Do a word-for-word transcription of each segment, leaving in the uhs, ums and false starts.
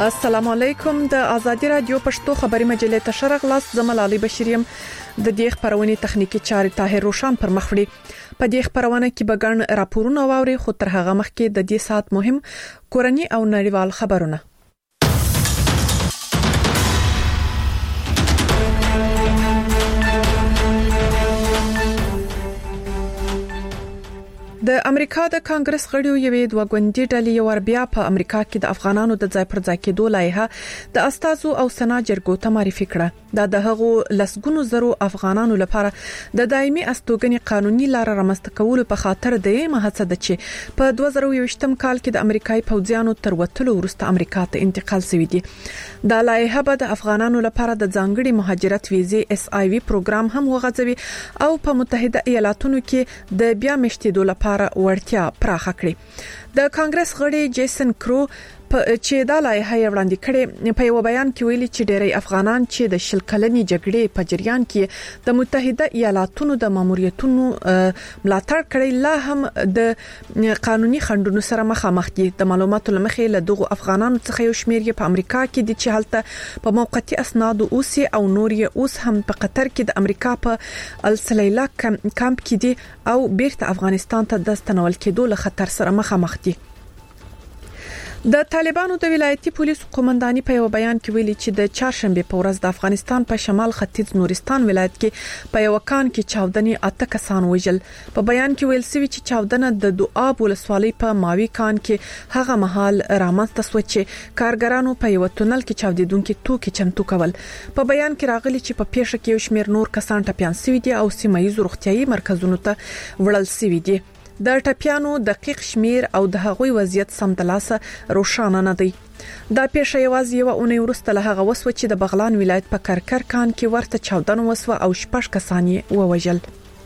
السلام علیکم د ازادي رادیو پښتو خبري مجلې ته شرغلاس زملالي بشریم د دې خبرونې تخنیکی چارې طاهر روشان پر مخ وړي په دې خبرونه کې بګن راپورونه واوري خو تر هغه مخکې د دې سات مهم کورنی او نړیوال خبرونه د امریکا د کانګرس غړیو یوې دوه ګوندي ډلې یو بیا په امریکا کې د افغانانو د ځای پر ځای کېدو لایحه د استازو او سنا جرګو ته معرفي کړه دا د هغو لسګونو زرو افغانانو لپاره د دایمي استوګنې قانوني لار رامنځته کولو په خاطر د مهڅه د چې په دوه زره یوویشتم کال کې د امریکایي پوځیانو تر وټلو وروسته امریکا ته انتقال شوی دی دا لایحه به د افغانانو لپاره د ځانګړي مهاجرت ویزې اس آی وی پروګرام هم وغځوي او په متحده ایالاتونو کې د بیا مشتیدو لپاره ورتیا پراخه کړي د کانګرس غړي جیسن کرو چې دا لایحه وړاندې کړي په یو بیان کې ویلي چې ډېری افغانان چې د شل کلنې جګړې په جریان کې د متحده ایالاتونو د ماموریتونو ملاتړ کړي لا هم د قانوني خنډونو سره مخامخ دي د معلوماتو لمخې له دغو افغانانو څخه یو شمېر یې په امریکا کې دي چې هلته په موقتی اسناد اوسي او نور یې اوس هم په قطر کې د امریکا په السلیلا کمپ کې دي او بیرته افغانستان ته د ستنول کېدو له خطر سره مخامخ دي د طالبانو د ولایتي پولیسو قومنداني په یو بیان کې ویلي چې د چهارشنبه په ورځ د افغانستان په شمال ختیځ نورستان ولایت کې په یو کان کې چاودنې اته کسان وژل په بیان کې ویل شوی چې چاودنه د دوآب ولسوالۍ په ماوي کان کې هغه مهال رامنځته شو چې کارګرانو په یو تونل کې چاودیدونکو توکي چمتو کول په بیان کې راغلي چې په پیښه کې یو شمېر نور کسان ټپيان شوي دي او سیمه ییز روغتيایي مرکزونو ته وړل شوي دي د ټپيانو دقیق شمیر او د هغوی وضعیت سمدلاسه روښانه نه دی دا پیښه یوازې یو اونۍ وروسته له هغه وسو چې د بغلان ولایت په کرکر کان کې ورته چاودنه وسو او شپږ کسان یې ووژل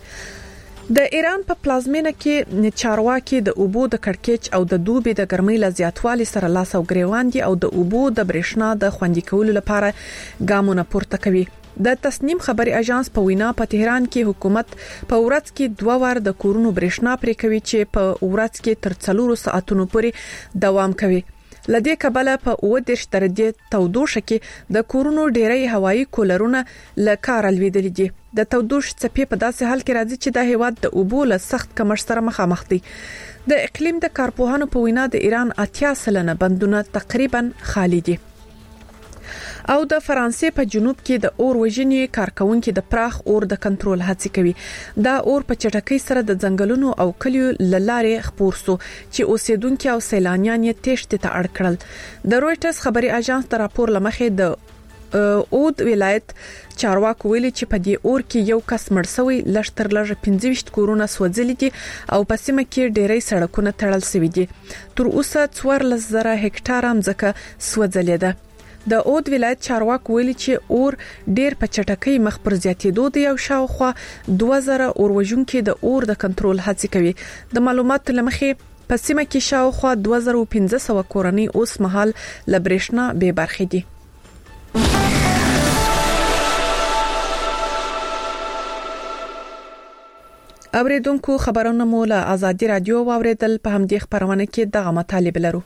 د ایران په پلازمینه کې چارواکي د اوبو د کړکېچ او د دوبي د ګرمۍ له زیاتوالي سره لاس او ګریوان دي او د اوبو د برېښنا د خوندي کولو لپاره ګامونه پورته کوي د تصنیم خبري اژانس په وینا په تهران کې حکومت په ورځ کې دوه وار د کورونو برېښنا پرې کوي چې په ورځ کې تر څلورو ساعتونو پورې دوام کوي لدې کبله په اوه دیرش درجې تودوخه کې د کورونو ډېری هوایي کولرونه له کار لویدل دي د تودوخه څپې په داسې حال کې راځي چې د هیواد د اوبو له سخت کمښت سره مخامخ دي د اقلیم د کارپوهانو په وینا د ایران اتیا سلنه بندونه تقریبا خالی دي او د فرانسې په جنوب کې د اور وژنې کارکونکو د پراخ اور د کنټرول هڅه کوي دا اور په چټکۍ سره د ځنګلونو او کلیو لارې خپور سو چې اوسیدونکو او سیلانیان یې تېښتې ته اړ کړل د رويټرز خبري اژانس تر راپور لمخې د اود ولایت چارواکو ویلي چې په دې اور کې یو کس مړ شوی لشتر لږ پنځه ویشت کورونه سوځلي دي او په سیمه کې ډېری سړکونه تړل شوي دي تر اوسه څوارلس زره هکټار ځمکه سوځلې ده د اود ولایت چارواکو ویلي چې اور ډېر په چټکۍ مخ پر زیاتېدو دی او شاوخوا دوه زره اور وژونکو د اور د کنټرول هڅه کوي د معلوماتو لمخې په سیمه کې شاوخوا دوه زره پنځه سوه کورنۍ اوس مهال له برېښنا بې برخې دي اوریدونکو خبرونه مو له ازادي رادیو واوریدل په همدې خبرونه کې دغه مطالب لرو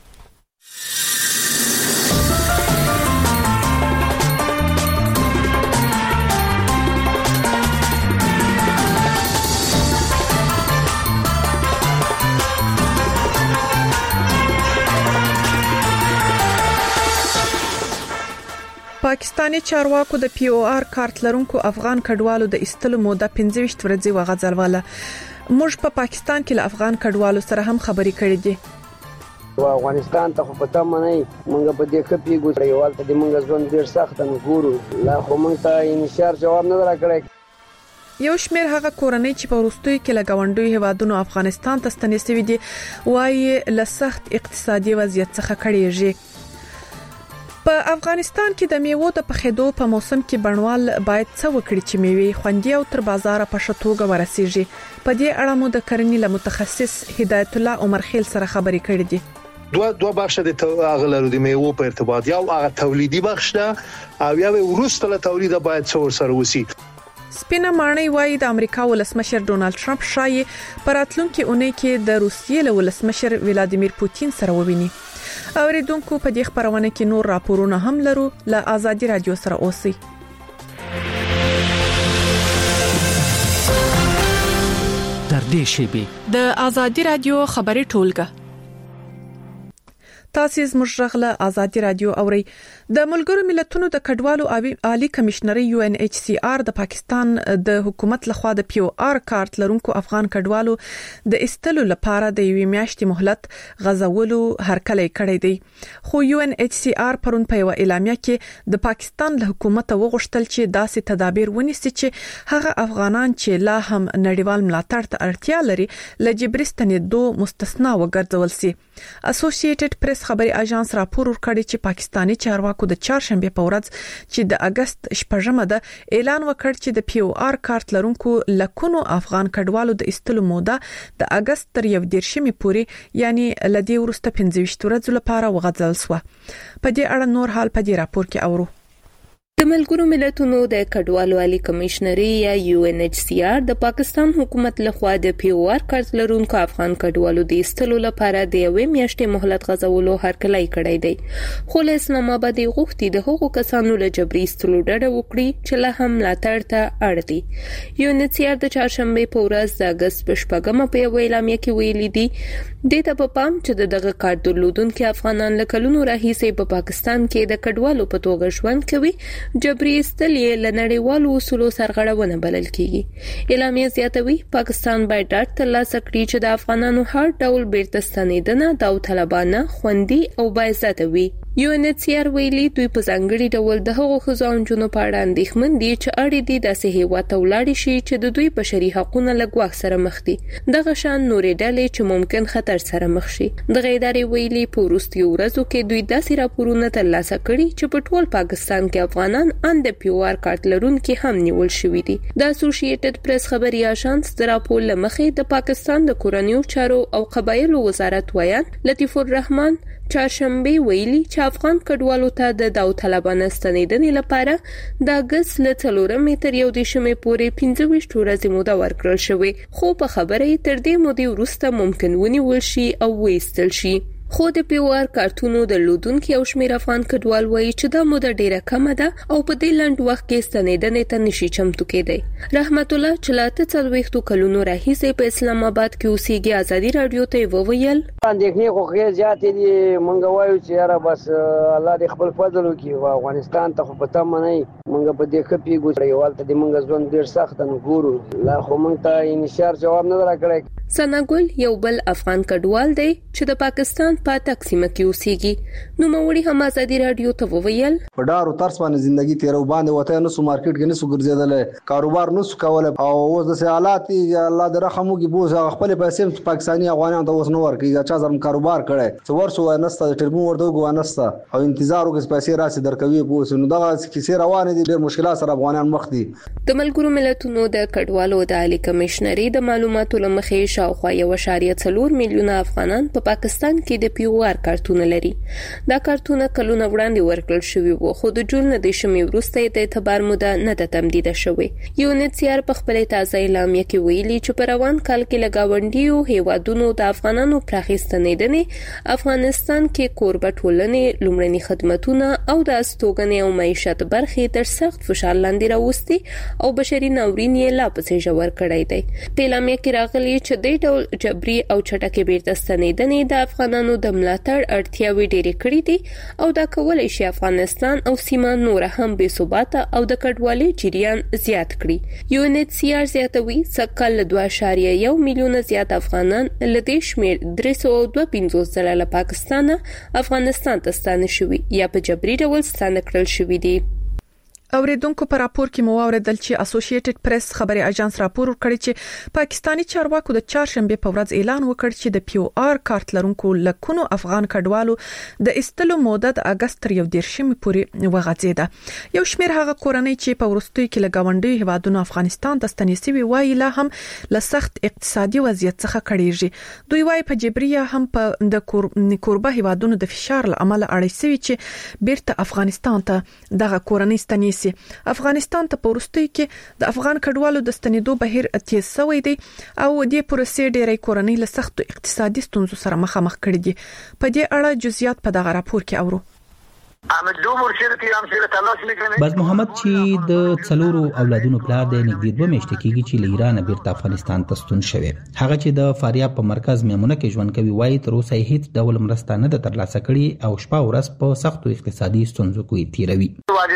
پاکستاني چارواکو د پی او آر کارت لرونکو افغان کډوالو د استلو موده پنځه ویشت ورځې وغځلواله موږ په پاکستان کې له افغان کډوالو سره هم خبرې کړې دي افغانستان ته خو پته منئ موږ په دې کې پیګو یوال ته د موږ ژوند ډیر سخت نه ګورو لا خو موږ ته انشار جواب نه راکړی یو شمېر هغه کورنۍ چې په وروستیو کې له غونډوي هوادونو افغانستان ته ستنې شوي دي وايي له سخت اقتصادي وضعیت څخه کړيږي په افغانستان کې د میوو د پخېدو په موسم کې بڼوال باید څه وکړي چې میوې خوندي او تر بازار په شتوګه ورسیږي په دې اړه مو د کرنې له متخصص هدایت الله عمر خیل سره خبرې کړې دي دوه دوه بخش د اغلرو د میوو په ارتباط یو هغه تولیدي بخش ده او یو وروسته له تولید باید څور سره وسی سپینه ماڼۍ وایي د امریکا ولسمشر ډونالد ټرمپ شایي په راتلونکي اونۍ کې د روسیې له ولسمشر ولادیمیر پوتین سره وویني اوریدونکو په دې خبرونه کې نور راپورونه هم لرو له آزادي رادیو سره اوسئ. در دې شیبه د آزادي رادیو خبري ټولګه تاسو زموږ غله آزادي رادیو اوري. د ملګرو ملتونو د کډوالو عالی کمشنري یو ان ایچ سی آر د پاکستان د حکومت لخوا د پی او آر کارت لرونکو افغان کډوالو د استلو لپاره د یوې میاشتې مهلت غځولو هرکلی کړی دی. خو یو ان ایچ سی آر پرون په یو اعلامیه کې د پاکستان له حکومت وغوښتل چې داسې تدابیر ونیسي چې هغه افغانان چې لا هم نړیوال ملاتړ ته اړتیا لري له جبري ستنېدو مستثنا وګرځول شي. اسوسییټډ پریس خبري اژانس راپور ورکړی چې پاکستانی چارواکو د چهارشنبه په ورځ چې د اگست شپږمه ده اعلان وکړ چې د پی او آر کارت لرونکو لکونو افغان کډوالو د استلو موده د اگست تر یو دیرشمې پورې یعنی لدی ورسته پنځه ویشت ورځې لپاره وغځل شو. په دې اړه نور حال په دې راپور کې اورو. د ملګرو ملتونو د کډوالو عالی کمشنري یا یو ان ایچ سی آر د پاکستان حکومت لخوا د پی او آر کارت لرونکو افغان کډوالو د استلو لپاره د یوې میاشتې مهلت غځولو هرکلی کړی دی. خو له اسلام آباد غوښتي د هغو کسانو له جبري استلو ډډه وکړي چې له هم ملاتړ ته اړ دي. یو ان ایچ سی آر د چهارشنبه په ورځ د اگست په شپږمه په یو اعلامیه کې ویلي دي د ته په پام چې د دغه کارت درلودونکو افغانان له کلونو راهیسې په پاکستان کې د کډوالو په توګه ژوند کوي جبري استل یې له نړیوالو اصولو سرغړونه بلل کیږي. اعلامیه زیاتوي پاکستان باید ډاډ ترلاسه کړي چې د افغانانو هر ډول بیرته ستنېدنه داوطلبانه خوندي او باعزته وي. یو ان ایچ سی آر ویلي دوی په ځانګړي ډول د هغو ښځو او نجونو په اړه اندېښمن دي چې اړ دي داسې هیواد ته ولاړ شي چې د دوی بشري حقوقونه له ګواښ سره مخ دي. دغه شان نورې ډلې چې ممکن خطر سره مخ شي. دغه ادارې ویلي په وروستیو ورځو کې دوی داسې راپورونه ترلاسه کړي چې په ټول پاکستان کې افغانان ان د پی او آر کارت لرونکي هم نیول شوي دي. د اسوسییټډ پریس خبري اژانس د راپور لمخې د پاکستان د کورنیو چارو او قبایلو وزارت ویان لطیف الرحمن چهارشنبه ویلي چې افغان کډوالو ته د داوطلبانه ستنېدنې لپاره د اگست له څلورمې تر یو دیرشمې پورې پنځه ویشت ورځې موده ورکړل شوې. خو په خبره یې تر دې مودې وروسته ممکن ونیول شي او وایستل شي. خو د پی او آر کارتونو درلودونکو او شمیر افغان کډوال وایي چې دا موده ډیره کمه ده او په دې لنډ وخت کې ستنېدنې ته نشي چمتو کېدی. رحمت الله چې لا ته څلوېښتو کلونو راهیسې په اسلام آباد کې اوسېږي آزادي رادیو ته وویل اندېښنې خو ښې زیاتې دي. مونږ وایو چې یاره بس الله دې خپل فضل وکړي. افغانستان ته خو په تمه نه یو مونږ په دې ښه پیږو چې یوالته دې مونږ ژوند ډېر سخت نه ګورو. لا خو مونږ ته انشار جواب نه راکړی. سناګل یو بل افغان کډوال دی چې د پاکستان په تقسیم کې اوسېږي. نو موري هم آزادي رادیو ته وویل په ډارو ترس باندې ژوندۍ تیرو باندې وته نو سو مارکیټ کې نسو ګرځیدل کاروبار نسو کول او اوس د حالات الله د رحم وکي بوز خپل پیسې پاکستاني افغانانو ته اوس نو ورکیږي چې زم کاروبار کړي څو ورسو نسته ټربو ورته ګوانسته او انتظار وکړي پیسې راسي درکوي بوز نو دغه کیسې روانه دي ډېر مشکلات سره افغانان مخ دي. د ملګرو ملتونو د کډوالو د عالی کمشنري د معلوماتو لمخې شاوخوا یو اشاریه څلور میلیونه افغانان په پاکستان کې د پی او آر کارتونه لري. دا کارتونه کلونه وړاندې ورکړل شوی وو خو د جون د شمې وروسته د اعتبار موده نه د تمدید شوی. یو ان ایچ سی آر په خپل تازه اعلامیه کې ویلي چې په روان کال کې لګاونډیو هیوادونو د افغانانو پراخستنېدنې افغانستان کې کوربه ټولنې لومړني خدماتونه او د استوګنې او معیشت برخې تر سخت فشار لاندې راوستي او بشري ناورین یې لا پسې ژور کړی دی. په اعلامیه کې راغلي چې د ډول جبري او چټکې بیرته ستنېدنې د افغانانو د ملاتړ اړتیاوې ډېرې کړې دي او دا کولای شي افغانستان او سیمه نور هم بې ثباته او د کډوالۍ جریان زیات کړي. یو ان ایچ سی آر زیاتوي سکهال دوه اعشاریه یو میلیونه زیات افغانان له دې شمېر درې سوه دوه پنځوس زره له پاکستان افغانستان ته ستانه شوي یا په جبري ډول ستانه کړل شوي دي. اوریدونکو پر راپور کې مو اوریدل چې اسوسییټډ پریس خبري اژانس راپور ورکړی چې پاکستانی چارواکو د چهارشنبه په ورځ اعلان وکړ چې د پی او آر کارت لرونکو لکونو افغان کډوالو د استلو موده د اگست تر یو دیرشمې پورې وغځیده. یو شمېر هغه کورنۍ چې په ورستۍ کې لګاونډي هیوادونو افغانستان ته ستنېسي وایي لا هم له سخت اقتصادي وضعیت څخه کړيږي. دوی وایي په جبري هم په د کوربه هیوادونو د فشار له امله اړیسوي چې بیرته افغانستان ته دغه کورنۍ ستنېسي ونیسي. افغانستان ته پورستي کې د افغان کډوالو د ستنېدو بهیر تیز شوی دی او د پروسې ډېرې کورنۍ له سختو اقتصادي ستونزو سره مخامخ کړي دي. په دې اړه جزئیات په دغه راپور کې اورو. باز محمد چې د څلورو اولادونو پلار دی نږدې دوه میاشتې کېږي چې له ایران بیرته افغانستان ته ستون شوی. هغه چې د فاریاب په مرکز میمونه کې ژوند کوي وایي تر اوسه هیڅ ډول مرسته نه ده ترلاسه کړې او شپه ورځ په سختو اقتصادي ستونزو کې تیروي.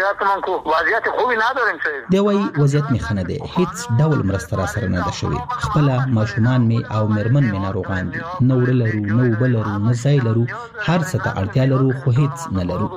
دی وایي وضعیت مې ښه نه دی، هیڅ ډول مرسته را سره نه ده شوې. خپله ماشومان مې او مېرمن مې ناروغان دي، نه وړه لرو، نه اوبه لرو، نه ځای لرو، هر څه ته اړتیا لرو خو هیڅ نه لرو.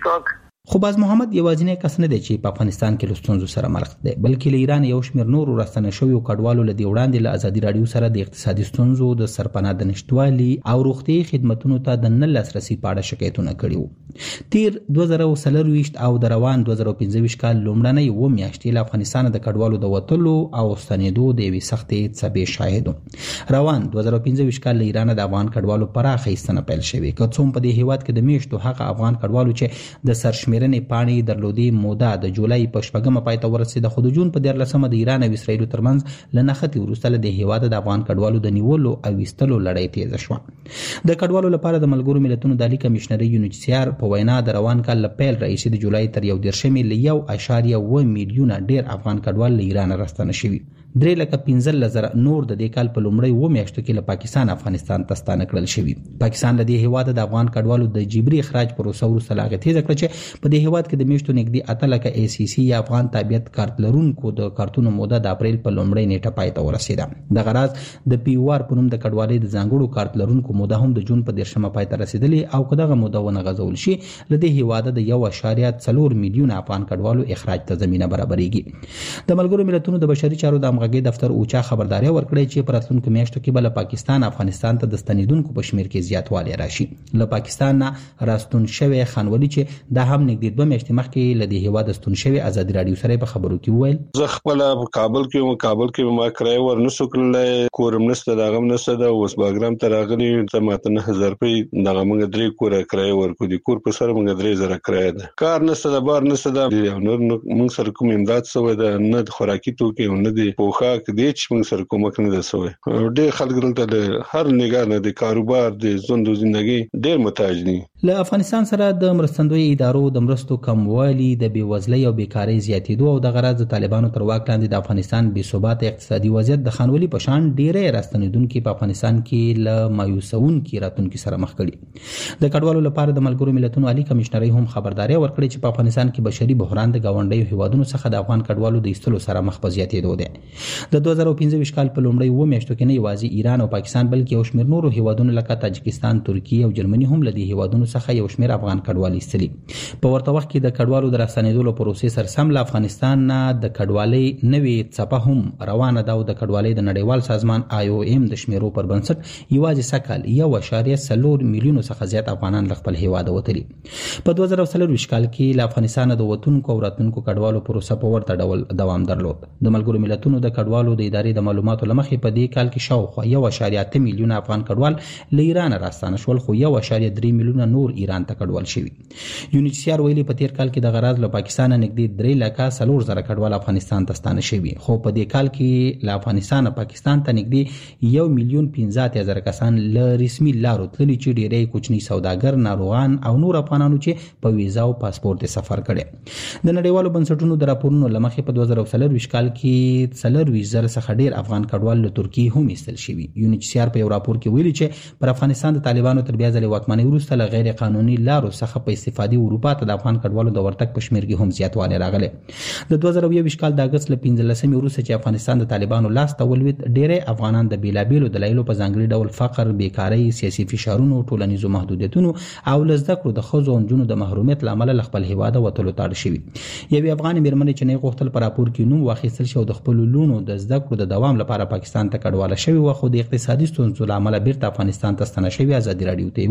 خو باز محمد یوازینی کس نه دی چې په افغانستان کې له ستونزو سره مخ دی، بلکې له ایران یو شمېر نورو راستنه شویو کډوالو له دې وړاندې له ازادي راډیو سره د اقتصادي ستونزو، د سرپناه د نشټوالي او روغتیایي خدماتو ته د نه لاسرسي په اړه شکایتونه کړي وو. تیر دوه زره څلرویشت او د روان دوه زره پنځه ویشت کال لومړنۍ اووه میاشتې له افغانستانه د کډوالو د وتلو او ستنېدو د یوې سختې څپې شاهد وو. روان دوه زره پنځه ویشت کال له ایرانه د افغان کډوالو پراخه ایستنه پیل شوې، که څوم په دې هیواد کې د میاشتو هغه افغان کډوالو چې د سرشمېرنې پاڼې درلودې موده د جولای په شپږمه پای ته ورسېده، خو د جون په دیارلسمه د ایران او اسرایل ترمنځ له نښتې وروسته له دې هیواده د افغان کډوالو د نیولو او ایستلو لړۍ تیزه شوه. د کډوالو لپاره د ملګرو ملتونو د عالي کمیشنرۍ یو ان ایچ سی آر په وینا د روان کال له پیل راهیسې د جولای تر یو دېرشمې له یو اعشاریه اووه میلیونه ډېر افغان کډوال له ایران راستنه شوي. درې لکه پنځلس زره نور د دې کال په لومړۍ اووه میاشتو کې له پاکستان افغانستان ته ستانه کړل شوي. پاکستان له دې هیواده د افغان کډوالو د جبري اخراج پروسه وروسته لا هغه تیزه کړه چې په دې هیواد کې د میاشتو نږدې اته لکه ای سی سی یا افغان تابعیت کارت لرونکو د کارتونو موده د اپریل په لومړۍ نیټه پای ته ورسېده. دغه راز د پی او آر په نوم د کډوالۍ د ځانګړو کارت لرونکو موده هم د جون په دېرشمه پای ته رسېدلې او که دغه موده ونه غځول شي له دې هیواده د یو اعشاریه څلور میلیونه افغان کډوالو اخراج ته زمینه برابرېږي. د ملګرو ملتونو د بشري چارو د همغږۍ دفتر اوچا خبرداري ورکړې چې په راتلونکو میاشتو کې به له پاکستان افغانستان ته د ستنېدونکو په شمېر کې زیاتوالی راشي. له پاکستان نه راستون شوی خانولي چې دا هم نږدې دوه میاشتې مخکې له دې هیواده ستون شوی ازادي راډیو سره په خبرو کې وویل زه خپله په کابل کې وم، کابل کې ما کرایه ورنسو کړلی، کور هم نشته، د هغه هم نشته ده. اوس باګرام ته راغلي ته ماته نه هزار روپۍ دغه موږ درې کوره کرایه ورکړو، د کور په سر موږ درې زره کرایه ده، کار نشته ده، بار نشته ده، نور موږ سره کوم امداد شوی ده نه د خوراکي توکي او نه د پوښاک دی چې موږ سره کومک نه ده شوی. ډېر خلک دلته د هر نګاه نه د کاروبار د ژوند او زندګۍ ډېر محتاج دي. له افغانستان سره د مرستندوی ادارو د مرستو کموالی، د بېوزلۍ او بیکارۍ زیاتېدو او د غرض د طالبانو تر واک لاندې د افغانستان بې ثباته اقتصادي وضعیت د خانولي په شان ډېری راستنېدونکي په افغانستان کې له مایوسونکي راتلونکي سره مخ کړي. د کډوالو لپاره د ملګرو ملتونو عالي کمیشنرۍ هم خبرداري ورکړې چې په افغانستان کې بشري بحران د ګاونډیو هیوادونو څخه د افغان کډوالو د ایستلو سره مخ په زیاتېدو دی. د دوه زره پنځه ویشت کال په لومړۍ اووه میاشتو کې نه یوازې ایران او پاکستان بلکې یو شمېر نورو هیوادونو لکه تاجکستان، ترکیه او جرمني هم له دې هیوادونو څخه یو شمېر افغان کډوال ایستلي. په ورته وخت کې د کډوالو د راستنېدو له پروسې سره سم له افغانستان نه د کډوالۍ نوې څپه هم روانه ده او د کډوالۍ د نړیوال سازمان آی او ایم د شمیرو پر بنسټ یوازې سږ یو اعشاریه څلور میلیونو څخه زیات افغانان له خپل هیواده وتلي. په دوه زره څلرویشت کال کې له افغانستانه د وتونکو او راتلونکو کډوالو پروسه په ورته ډول دوام درلود. د ملګرو ملتونو د کډوالو د ادارې د معلوماتو له مخې په دې کال کې شاوخوا یو اعشاریه اته میلیونه افغان کډوال له ایران راستانه شول، خو یو اعشاریه درې میلیونه نور ایران ته کډوال شوي. یو ان ایچ سی آر ویلي په تیر کال کې د غرض له پاکستان نږدې درې لکه څلور زره کډوال افغانستان ته ستانه شوي، خو په دې کال کې له افغانستان پاکستان ته نږدې یو میلیون پنځه اتیا زره کسان له رسمي لارو تللي چې ډېری کوچني سوداګر، ناروغان او نور افغانانو چې په ویزا او پاسپورت سفر کړي. د نړیوالو بنسټونو د راپورونو له مخې په دوه زره څلرویشت کال کې څلرویشت زره څخه ډېر افغان کډوال له ترکیې هم ایستل شوي. یو ان ایچ سی آر په یو راپور کې ویلي چې پر افغانستان د طالبانو تر بیا ځلې واکمنۍ وروسته له غیر قانوني لارو څخه په استفادې اروپا ته د افغان کډوالو د ورتګ په شمېر کې هم زیاتوالی راغلی. د دوه زره یوویشت کال د اګست له پنځلسمې وروسته چې افغانستان د طالبانو لاس ته ولوېد، ډېری افغانان د بېلابېلو دلایلو په ځانګړي ډول فقر، بیکارۍ، سیاسي فشارونو، ټولنیزو محدودیتونو او له زده کړو د ښځو او نجونو د محرومیت له امله له خپل هیواده وتلو ته اړ شوي. یوې افغانې مېرمنې چې نه غوښتل په راپور کې نوم واخیستل شي او د خپلو لوڼو د زده کړو د دوام لپاره پاکستان ته کډواله شوې وه، خو د اقتصادي ستونزو له امله بیرته افغانستان ته ستنه شوې، ازادي راډیو ته یې وویل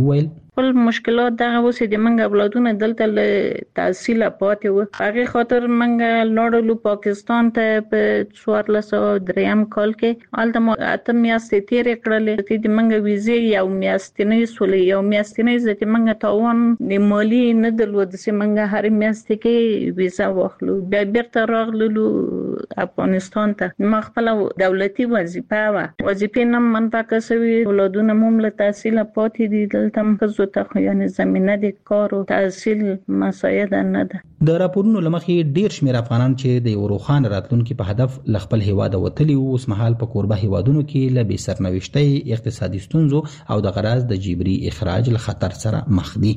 ټول مشکلات دغه اوس د منګ اولادونه دلته له تحصیل پاتې و. هغه خاطر منګ لاړو پاکستان ته په څوارلس سوه دریم کال کې الته ما اته میاشتې تیرې کړلې. چې منګ ویزې یو میاشتنۍ سولې یو میاشتنۍ ځکه منګ تاوان د مالی نه درلود چې منګ هر میاشت کې ویزا واخلو. بیا بیرته راغلو افغانستان ته. ما خپل دولتي وظیفه و وظیفې نه من پاکه سوي اولادونه موږ له تحصیل پاتې دي. دلته مخزو ته یعنی زمينه د کار او تحصیل مساعد نه ده. د راپورونو لمخې ډیر شمېر افغانان چې د یو روښانه راتلونکي په هدف ل خپل هیواد وتلي وو اوس مهال په کوربه هیوادونو کې له بې سرنوشتۍ اقتصادي ستونزو او د غراض د جبري اخراج له خطر سره مخ دي.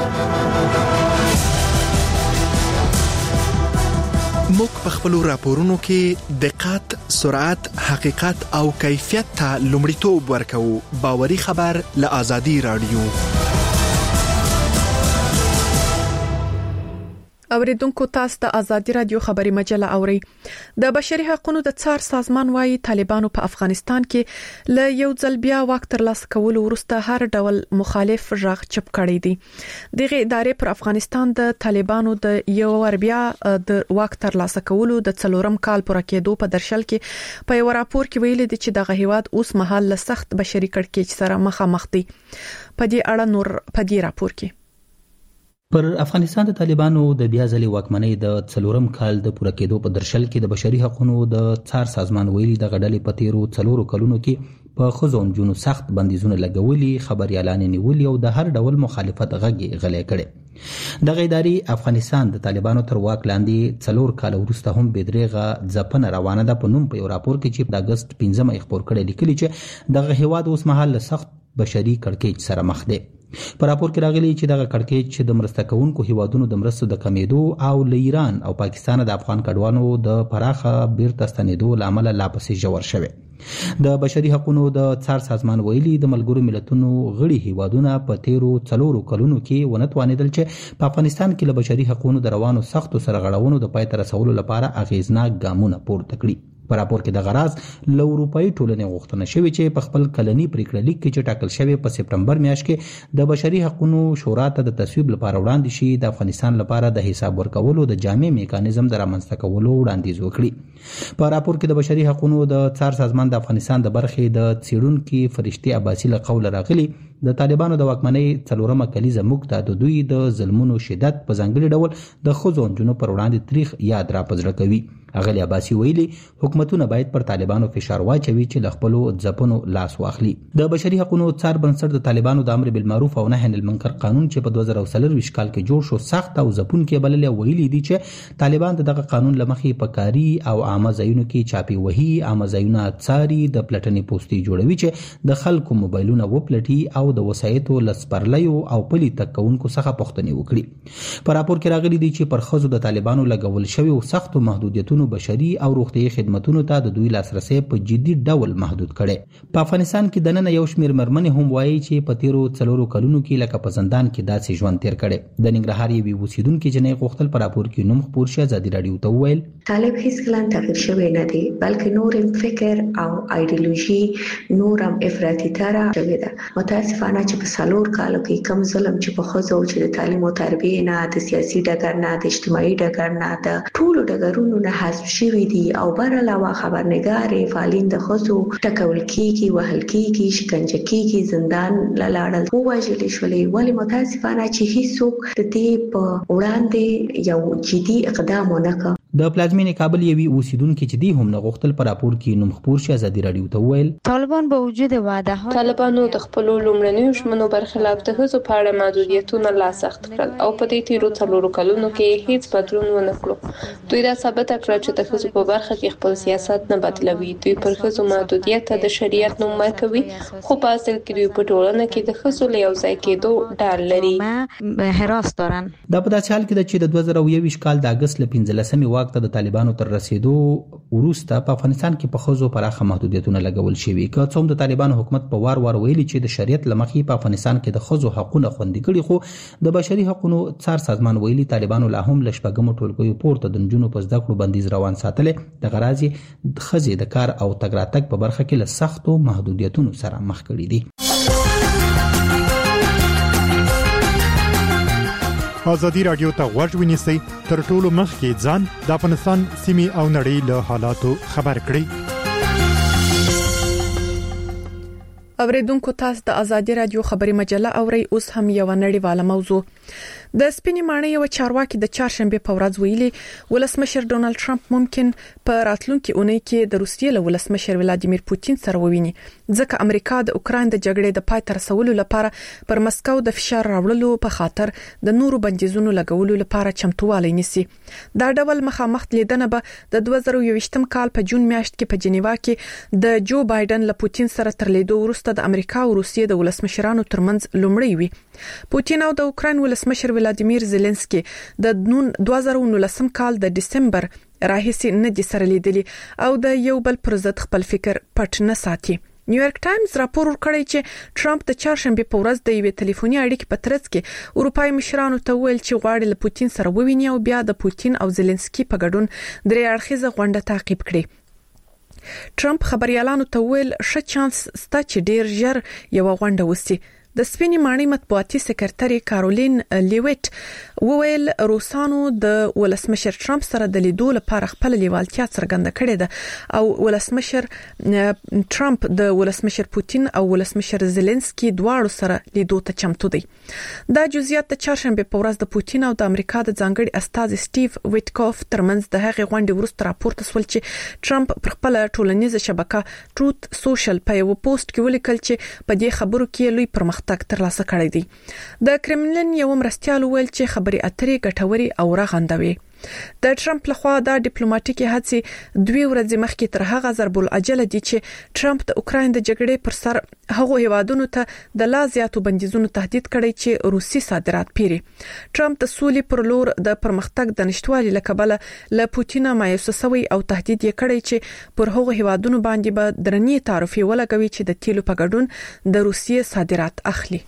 موږ په خپل راپورونو کې دقت، سرعت، حقیقت او کیفیت ته لومړیتوب ورکوو. باوري خبر له آزادي رادیو. اوریدونکو تاسو د ازادي رادیو خبري مجله اوري. د بشري حقوقو د څار سازمان وايي طالبانو په افغانستان کې ل یو ځل بیا وخت تر لاس کول ورسته هر ډول مخالف راغ چپ کړی دي. دغه ادارې پر افغانستان د طالبانو د یو ور بیا د وخت تر لاس کولو د څلورم کال پر کېدو په درشل کې په یو راپور کې ویل دي چې دغه هیواد اوس مهال له سخت بشري کړکېچ سره مخامخ دي. په دې اړه نور په دې راپور کې پر افغانستان د طالبانو د بیا ځلې واکمنۍ د څلورم کال د پوره کېدو په درشل کې د بشري حقوقو د څار سازمان ویلي د غډلې په تیرو څلورو کلونو کې په ښځو او نجونو سخت بندیزونه لګولي، خبريالان نیولي او د هر ډول مخالفت غږ غلې کړي. دغه ادارې افغانستان د طالبانو تر واک لاندې څلور کال وروسته هم بېدریغه ځپنه روانه ده. په نوم په یو راپور کې چې د اگست پنځمه خبر کړی لیکلي چې دغه هیواد اوس مهال له سخت بشري کړکېچ سره مخ دی. په راپور کې راغلي چې دغه کړکېچ د مرسته کوونکو هیوادونو د مرستو د کمیدو او له ایران او پاکستان د افغان کډوالو د پراخه بیرته ستنېدو لامل لا پسې جوړ شوی. د بشري حقوقو د څار سازمان ویلي د ملګرو ملتونو غړي هیوادونه په تیرو څلورو کلونو کې ونتوانېدل چې په افغانستان کې له بشري حقوقو د روانو سختو سرغړونو د پای ته رسولو لپاره اغیزناک ګامونه پورته کړي. په راپور کې د غراض له اروپאי ټولنې غوښتنه شوې چې په خپل کلني پریکړه لیک کې چې ټاکل شوی په سپټمبر میاشت کې د بشري حقوقو شورا ته د تصویب لپاره وړاندې شي د افغانستان لپاره د حساب ورکولو د جامع میکانیزم د رامنځته کولو وړاندیز وکړي. په راپور کې د بشري حقوقو د څار سازمان د افغانستان د برخې د څېړونکو فرشتي عباسي له قول راغلي د طالبانو د واکمنۍ څلورمه کلیزه موږ ته د دوی د ظلمونو شدت په ځانګړي ډول د ښځو او نجونو پر وړاندې تاریخ یاد را پزړه کوي. اغلی عباسی ویلي حکومتونه باید پر طالبانو فشار واچوي چې له خپلو ځپنو لاس واخلي. د بشري حقوقو څار بنسټ د طالبانو د امر بالمعروف او نهي عن المنکر قانون چې په دوه زره څلور کال کې جوړ شو سخت او ځپونکي بللې ویلي دي چې طالبان دغه قانون لمخې په کاری او عامه ځایونو کې چاپی وهي، عامه ځایونه څاري، د پلټنې پوسټي جوړوي چې د خلکو موبایلونه وپلټي او د وسایتو لسپرلیو او پلي تکونکو څخه پوښتنې وکړي. په راپور کې راغلي دي چې پر ښځو د طالبانو لګول شوی او سختو محدودیتونو بشري او روغتيایي خدماتونو ته د دوی لاسرسي په جدي ډول محدود کړي. په افغانستان کې د نن یو شمېر مرمنې هم وایي چې په تیرو څلورو کلونو کې لکه په زندان کې داسې ژوند تیر کړي. د ننګرهار یوې اوسیدونکو جنې غوښتل په راپور کې نوم خپور شي. ازادي رادیو ته وویل طالب هیڅ کله تغیر شوی نه دی بلکې نور فکر او ایدئولوژي نورم افراطي تر شوی ده. متاسفانه چې په څلور کالو کې کم ظلم چې په خزو چې د تعلیم او تربیه نه د سیاسي ډګر نه د اجتماعي ډګر نه د ټولو ډګرونو نه حذف شوی دي او بر علاوه خبرنګار فعالین د خزو ټکول کیږي، وهل کیږي، شکنجه کیږي، زندان لاړل او وژل شولې. ولی متاسفانه چې هیڅوک د دې په وړاندې یو جدي اقدام ونه کړ. د پلازمینې کابل یوي اوسیدونکو چې دی هم نه غوښتل پر راپور کې نوم خپور شي. ازادي رادیو ته ویل طالبان به وجود وعده ها طالبانو د خپل لومړنیو شمنو برخلاف د هڅو په اړه محدودیتونه لا سخت کړل او په دې تیرو څلورو کلونو کې هیڅ بدلون ونه کړ. دوی دا ثابت کړ چې د هڅو په برخه کې خپل سیاست نه بدلوي. دوی پر هڅو محدودیت د شریعت نوم ورکوي خو په اصل کې دوی په ټولنه کې د هڅو له یو ځای کېدو ډار لري. هراس دارن دا په داسې حال کې چې د دوه زره یو کال د اگست ل پنځلسمې واک ته د طالبانو تر رسیدو وروسته په افغانستان کې په خزو پراخه محدودیتونه لګول شوي. که څوم د طالبانو حکومت په وار وار ویلي چې د شریعت لمخې په افغانستان کې د خزو حقوقونه خوندي کړي، خو د بشري حقوقو څار سازمان ویلي طالبانو لا هم لشپګمو ټولګیو پورته د نجونو په زده کړو بندیز روان ساتلې د غرازي خزي د کار او تګ راتګ په برخه کې له سختو محدودیتونو سره مخ کړي دي. ازادي رادیو ته غوږ ونیسئ تر ټولو مخکې ځان د افغانستان سیمې او نړۍ له حالاتو خبر کړئ. اوریدونکو تاسو د ازادي رادیو خبري مجله اوري. اوس هم یو نړیواله موضوع. د سپینې ماڼۍ یو چارواکي د چهارشنبه په ورځ ویلي ولسمشر ډونالد ټرمپ ممکن په راتلونکي اونۍ کې د روسیې له ولسمشر ولادیمیر پوتین سره وویني ځکه امریکا د اوکرين د جګړې د پای ته رسولو لپاره پر مسکو د فشار راوړلو په خاطر د نورو بندیزونو لګولو لپاره چمتووالی نیسي. دا ډول مخامخ لیدنه به د دوه زره یوویشتم کال په جون میاشت کې په جنیوا کې د جو بایدن له پوتین سره تر لیدو وروسته د امریکا او روسیې د ولسمشرانو ترمنځ لومړی وي. پوتین او د اوکرين ولسمشر ولادیمیر زيلنسکي د دوه زره نولسم کال د دسمبر راهیسې نه دي سره لیدلي او د یو بل پر ضد خپل فکر پټ نه ساتي. نیویارک ټایمز راپور ورکړی چې ټرمپ د چهارشنبه په ورځ د یوې ټلیفوني اړیکې په ترڅ کې اروپای مشرانو ته ویل چې غواړي له پوتین سره وویني او بیا د پوتین او زيلنسکي په ګډون درې اړخیزه غونډه تعقیب کړي. ټرمپ خبريالانو ته ویل ښه چانس ستا چې ډیر ژر یو غونډه وسی. د سپینې ماڼۍ مطبوعاتي سکرټري کارولین لیویټ وویل روسانو د ولسمشر ټرمپ سره د لیدو لپاره خپل لیوالتیا څرګنده کړې ده او ولسمشر ټرمپ د ولسمشر پوتین او ولسمشر زيلنسکي دواړو سره لیدو ته چمتو دي. دا جزئیات د چهارشنبه په ورځ د پوتین او د امریکا د ځانګړي استازي سټیو ویټکوف ترمنځ د هغې غونډې وروسته راپورته شول چې ټرمپ پر خپل ټولنیزه شبکه ټروت سوشل په یو پوسټ کې ولیکل چې په دې خبرو کې لوی پرمختګ ترلاسه کړی دی. د کرملین یو مرستیال ویل چې خبري اترې ګټوري او رغندوي. د ټرمپ لخوا د ډیپلوماټیکي هڅې دوی ورځې مخکې تر هغه ضرب العجله دي چې ټرمپ د اوکرين د جګړې پر سر هغه هیوادونو ته د لا زیاتو بندیزونو تهدید کړی چې روسي صادرات پیري. ټرمپ د سولې پر لور د پرمختګ د نشټوالي لکبله له پوتین مایوس شوی او تهدید یې کړی چې پر هغه هیوادونو باندې به درنې تعرفې ولګوي چې د تیلو په ګډون د روسي صادرات اخلي.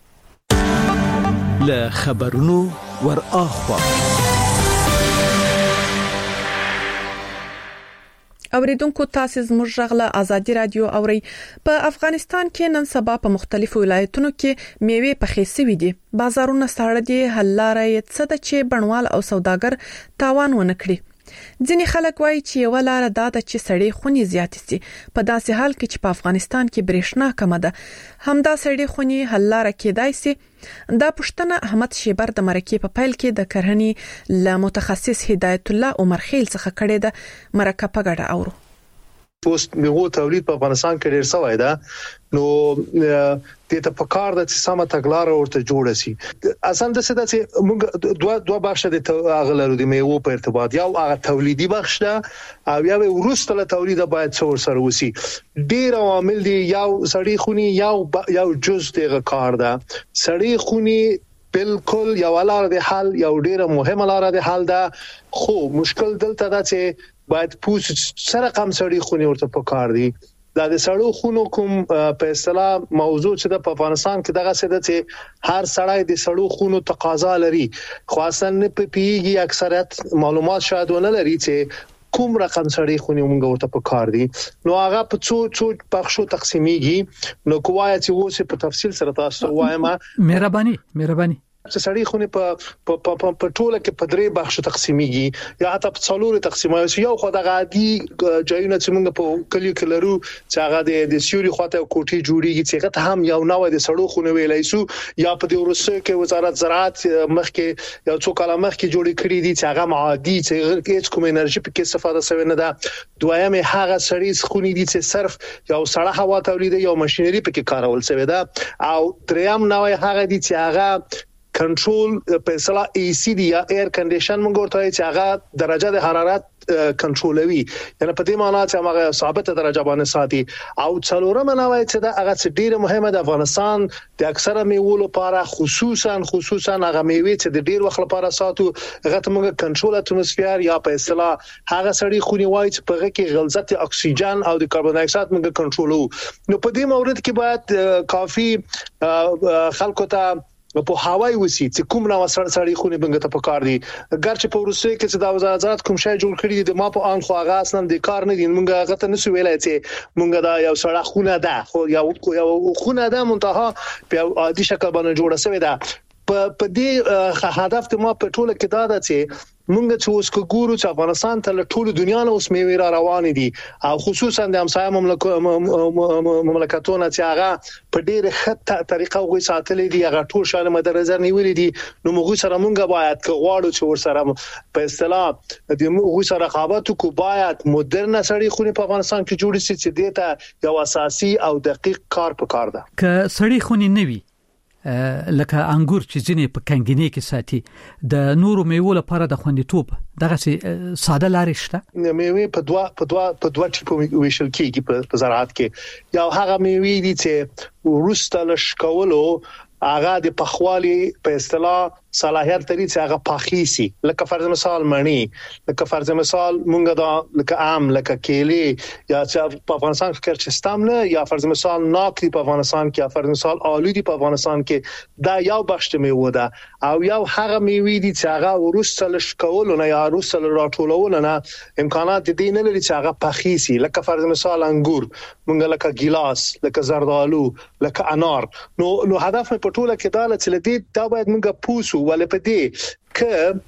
له خبرونو ور اخوا اوریدونکو تاسو زموږ غږ ازادي رادیو اوري. په افغانستان کې نن سبا په مختلفو ولایتونو کې میوه پخې سوي دي. بازارونه ساړه دي، حل لارې څه ده چې بڼوال او سوداګر تاوان ونه کړي. ځینې خلک وایي چې یو لار دا ده چې سړې خونې زیات سي. په داسې حال کې چې په افغانستان کې برېښنا کم ده، همدا سړې خونې حل لار کېدای سي. دا پښتنه احمد شیبر د مرکې په پیل کې د کرهنې له متخصص هدایت الله عمر خیل څخه کړې ده. مرکه په ګډه اورو. پوسټ میوه تولید په افغانستان کې ډیر سوی ده، نو د ته په کار د سمه تګلار ورته جوړ شي. اصل د څه د موږ دوه دوه بخښه د اغلرو د میوه په ارتباط یو هغه تولیدي بخښ ده او یا ورسته له تولید باید څور سره وسی. ډیر عوامل دي، یو سړی خونی یو یو جز دغه کار ده. سړی خونی بالکل یو لار د حل یو ډیره مهمه لار د حل ده، خو مشکل دلته ده چې باید پوس سره کم سړی خونی ورته په کار دي. دا د سړو خونو کوم په اصطلاح موضوع چې د افغانستان کې دغه څه ده چې هر سړی د سړو خونو تقاضا لري، خو اصلا نه پیږي اکثریت معلومات شاید ونه لري چې کوم رقم سړی خونی موږ ورته په کار دي. نو هغه په څو څو بخښو تقسیمیږي. نو کومه چې اوس په تفصیل سره تاسو وایم. مهرباني مهرباني چې سړی خونی په په په ټوله کې په درې بخښو تقسیمیږي یا حتی په څلورو تقسیمایي. یو خو د غادي ځایونه چې موږ په کلیو کې لرو چې هغه د سیوري خواته کوټي جوړیږي چې هغه هم یو نوې د سړو خونه ویلای سو، یا په دې ورسره کې وزارت زراعت مخکې یو څو کاله مخکې جوړې کړې دي چې هغه معادي چې هیڅ کوم انرژي په کې استفاده شوی نه ده. دویمه هغه سړی خونی دي چې صرف یو سړه هوا تولید یو ماشينري په کې کارول شوی ده. او دریم نوې هغه دي چې هغه کنټرول په اصطلاح ای سی دی یا ایر کنډیشن موږ ورته چې هغه درجه د حرارت کنټرولوي، یعنی په دې معنی چې هغه ثابته درجه باندې ساتي. او څلورم نوای چې دا هغه ډیره مهمه ده افغانستان د اکثره میوو لپاره، خصوصا خصوصا هغه میوې چې د ډیر وخت لپاره ساتو، هغه ته موږ کنټرول اتموسفیر یا په اصطلاح هغه سړی خونی وای چې په هغه کې غلظت اکسیجن او د کاربن ډای اکساید موږ کنټرولو. نو په دې مورد کې باید کافي خلکو ته په هواي وسی چې کوم نو سره سړی خونی بنګ ته پکار دي. ګرچې په روسي کې چې د وزارت کوم شای جوړ کړی دي، ما په ان خو هغه اصلا د کار نه دي. مونږ هغه ته نسو ویلای چې مونږ دا یو سړی خونه ده، خو یو یو خونه ده منتها په عادي شکل باندې جوړه شوی ده. په دې هدف ته ما په ټوله کې دا ده چې مونږ چې اوس ګورو چې افغانستان ته ټول دنیا نه اوس میوې را روان دي او خصوصا د همسایه مملکتونو چې هغه په ډېر ښه طریقه وګړي ساتلې دي هغه ټول شان مد نظر نیولې دي نو موږ سره مونږ باید غواړو چې ور سره په اصطلاح د موږ سره رقابت کو باید مدرن سړی خونی په افغانستان کې جوړ شي چې دیتا یو اساسي او دقیق کار په کار ده ک سړی خونی نوي لکه انګور چې ځینې په کنګینې کې ساتي د نورو میوو لپاره د خوندیتوب دغه ساده لارې شته میوې په دوا په دوا په دوا ټیپو ویشل کېږي په زراعت کې یو هغه میوې دي چې ورسته لشکولو هغه د پخوالي په اصطلاح صلاحیت لري چې هغه پاخیسي لکه فرض مثال مڼې لکه فرض مثال مونږ دا لکه عام لکه کېلې یا چې په افغانستان کې چې ستامله یا فرض مثال ناکري په افغانستان کې یا فرض مثال آلو دي په افغانستان کې دا یو بخښ میوه ده او یو هغه میوه دي چې هغه ورسته لشکول نه یا ورسته راټولول نه امکانات دي نه لري چې هغه پاخیسي لکه فرض مثال انګور مونږ لکه ګیلاس لکه زردالو لکه انار نو نو هدف په ټوله کې دا چې لدی دا باید مونږ پوسو ولې په دې ک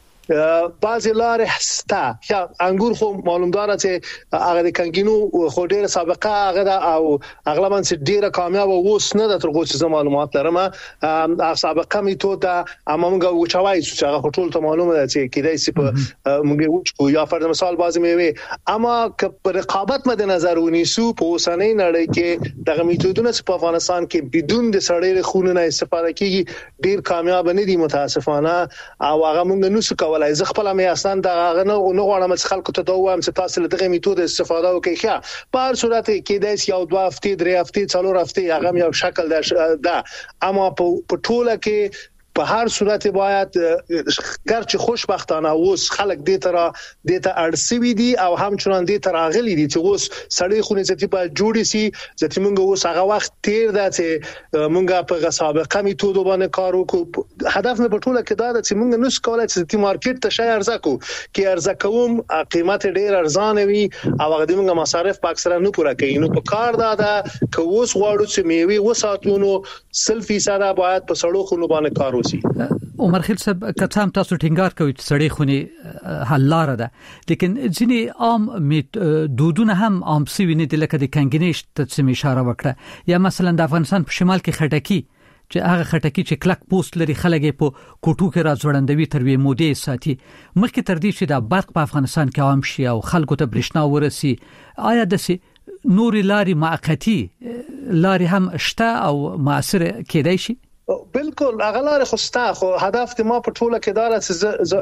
بعضی لارې ستا یا انګور خو معلومدار چې هغه د کنګینو خو ډیره سابقه هغه دا او اغلبا چې ډیره کامیاب اوس نه د ترغو چې معلومات لرم هغه سابقه میتود اما موږ وچوي چې هغه ټول ته معلومه ده چې کیدای شي په موږ وچو یا فرض مثال بعضی میوه اما که په رقابت مد نظر ونیسو په اوسنۍ نړۍ کې دغه میتودونه چې په افغانستان کې بدون د سړی خونونه استفاده کیږي ډیر کامیاب نه دي متاسفانه او هغه موږ نو څه ولای زه خپل مې اصلا دا غنه نو غواړم چې خلکو ته دا وایم چې تاسو له دغه میتود استفاده وکړئ ښه په هر صورت کې د یو دوه هفته درې هفته څلور هفته هغه یو شکل ده اما په ټوله کې په هر صورت باید ګرچه خوشبختانه اوس خلک دې تر دې ته اړسوي دي او همچنان دې تر اغلی دي چې اوس سړی خونې ځتی په جوړی سي ځتی مونږ اوس هغه وخت تیر ده چې مونږ په سابقه میتود باندې کار وکړو هدف مې په ټوله کې دا ده چې مونږ نو سکوله چې تی مارکیټ ته شای ارزه کو کې ارزه کوم قیمت ډیر ارزانه وي او هغه د مونږ مصارف په اکثره نه پوره کوي نو په کار دا ده چې اوس غواړو چې میوي وساتونو صفر فیصد باید په سړو خونو باندې کار عمر خیل صاحب کتام تاسو ټینګار کوي چې سړی خونی حل لاره ده لیکن ځینې عام دودونه هم عام سوي نه دي لکه د کنګینیش ته څه اشاره وکړه یا مثلا د افغانستان په شمال کې خټکی چې هغه خټکی چې کلک پوسټ لري خلک په کوټو کې راځوړندوي تر وی مودې ساتي مخکې تر دې چې د برق په افغانستان کې عام شي او خلکو ته برېښنا ورسي آیا د نوري لاري معقتی لاري هم شته او مؤثر کېدای شي بالکل اغلار خوستا خو هدف د ما په ټوله کې دار چې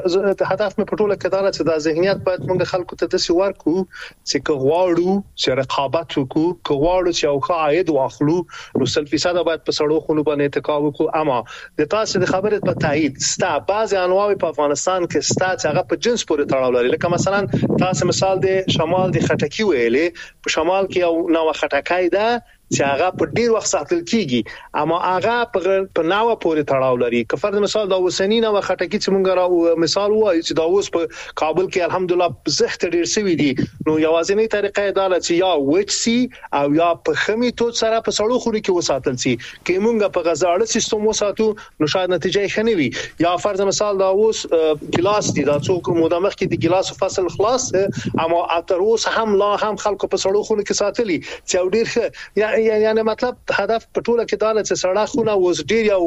هدف مې په ټوله کې دار چې د ذهنیت باید موږ خلکو ته د سوار کو چې غواړو چې رقابت وکړو غواړو چې او عاید واخلو نو سل فیصد باید په سړو خونو باندې اتکا وکړو اما د تاسو د خبرې په تایید ستا بعض انواع په افغانستان کې ستا چې هغه په جنس پورې تړاو لري لکه مثلا تاسو مثال د شمال د خټکی ویلې په شمال کې یو نوې خټکای ده چې هغه په ډیر وخت ساتل کیږي اما هغه په ناوه پورې تړاو لري که فرض مثال دا وسنی نوې خټکی چې مونږ را مثال وایي چې دا اوس په کابل کې الحمدلله زخت ډیر سوي دي نو یوازینی طریقه دا چې یا وچ سي او یا په خمي تو سره په سړو خوري کې وساتل سي کې مونږ په غزاړه سیستم وساتو نو شاید نتیجه ښه نه وي یا فرض مثال دا اوس ګلاس دي دا څوک مدامخ کې د ګلاس فصل خلاص اما اتر اوس هم لا هم خلکو په سړو خوري کې ساتلي چې ډیر ښه یعنی مطلب هدف په ټوله کې دا چې سړه خونه وز ډیر یو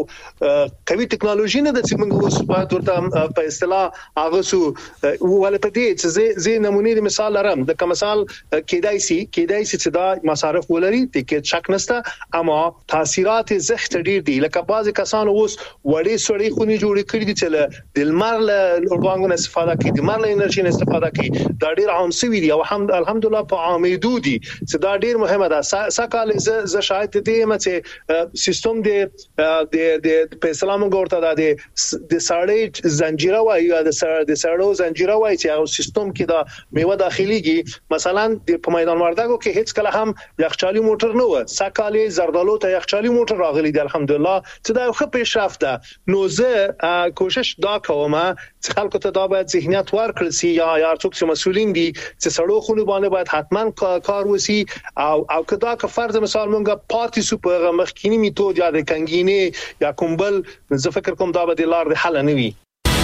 قوي ټکنالوژي نه د چې موږ اوس باید ورته په اصطلاح هغه سو ولې په دې چې زه نمونه مثال لرم د کوم مثال کېدای شي کېدای شي چې دا مصارف ولري د کې شک نشته اما تاثیرات زخت ډیر دي لکه بعضی کسان اوس وړي سړی خوني جوړ کړی دي چې د لمر له اورګانګونو استفاده کوي د لمر له انرژي استفاده کوي دا ډیر عام سوي دي او الحمدلله په عامېدو دي چې دا ډیر مهمه ده سکهاله ز شاید دې مته سیستم د د د په اسلام ګورته د د ساړې زنجیره وای یا د ساړو زنجیره وای چې او سیستم کې دا میوه داخليږي مثلا په میدان وردګو کې هیڅ کله هم یخچالي موټر نه و سکهاله زردالو ته یخچالي موټر راغلي دی الحمدلله چې دا ښه پیشرفت ده نو زه کوشش دا کوم چې خلکو ته دا باید ذهنیت ورکړل سي یا یا څوک چې مسولین دي چې سړو خونو باندې باید حتمان کار وسی او او کدا که فرض مثال مونږه پاتې سو په مخکینی میتود یا د کنګینه یا کومبل زه فکر کوم دا به د لار د حل نه وي.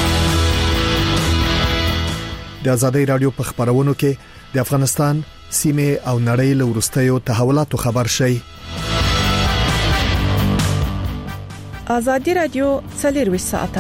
د آزادۍ رادیو په خبرونو کې د افغانستان سیمه او نړۍ له ورستیو تحولاتو خبر شي. آزادۍ رادیو څلور ساعته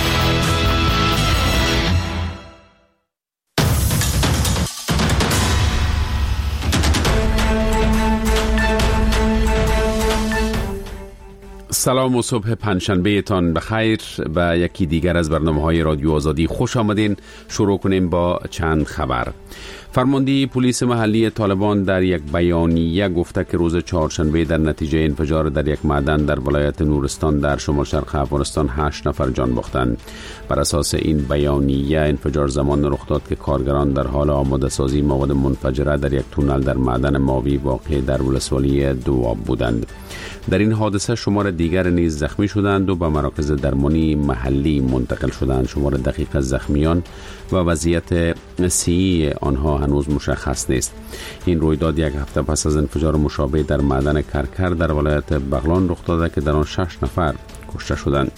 سلام و صبح پنجشنبه تان بخیر. به یکی دیگر از برنامه‌های رادیو آزادی خوش آمدین. شروع کنیم با چند خبر. فرمانده پلیس محلی طالبان در یک بیانیه گفته که روز چهارشنبه در نتیجه انفجار در یک معدن در ولایت نورستان در شمال شرق افغانستان هشت نفر جان باختند. بر اساس این بیانیه انفجار زمان رخ داد که کارگران در حال آماده سازی مواد منفجره در یک تونل در معدن ماوی واقع در ولسوالی دواب بودند. در این حادثه شمار دیگر نیز زخمی شدند و به مراکز درمانی محلی منتقل شدند. شمار دقیق زخمیان و وضعیت صحی آنها هنوز مشخص نیست. این رویداد یک هفته پس از انفجار مشابه در معدن کرکر در ولایت بغلان رخ داده که در آن شش نفر کشته شدند.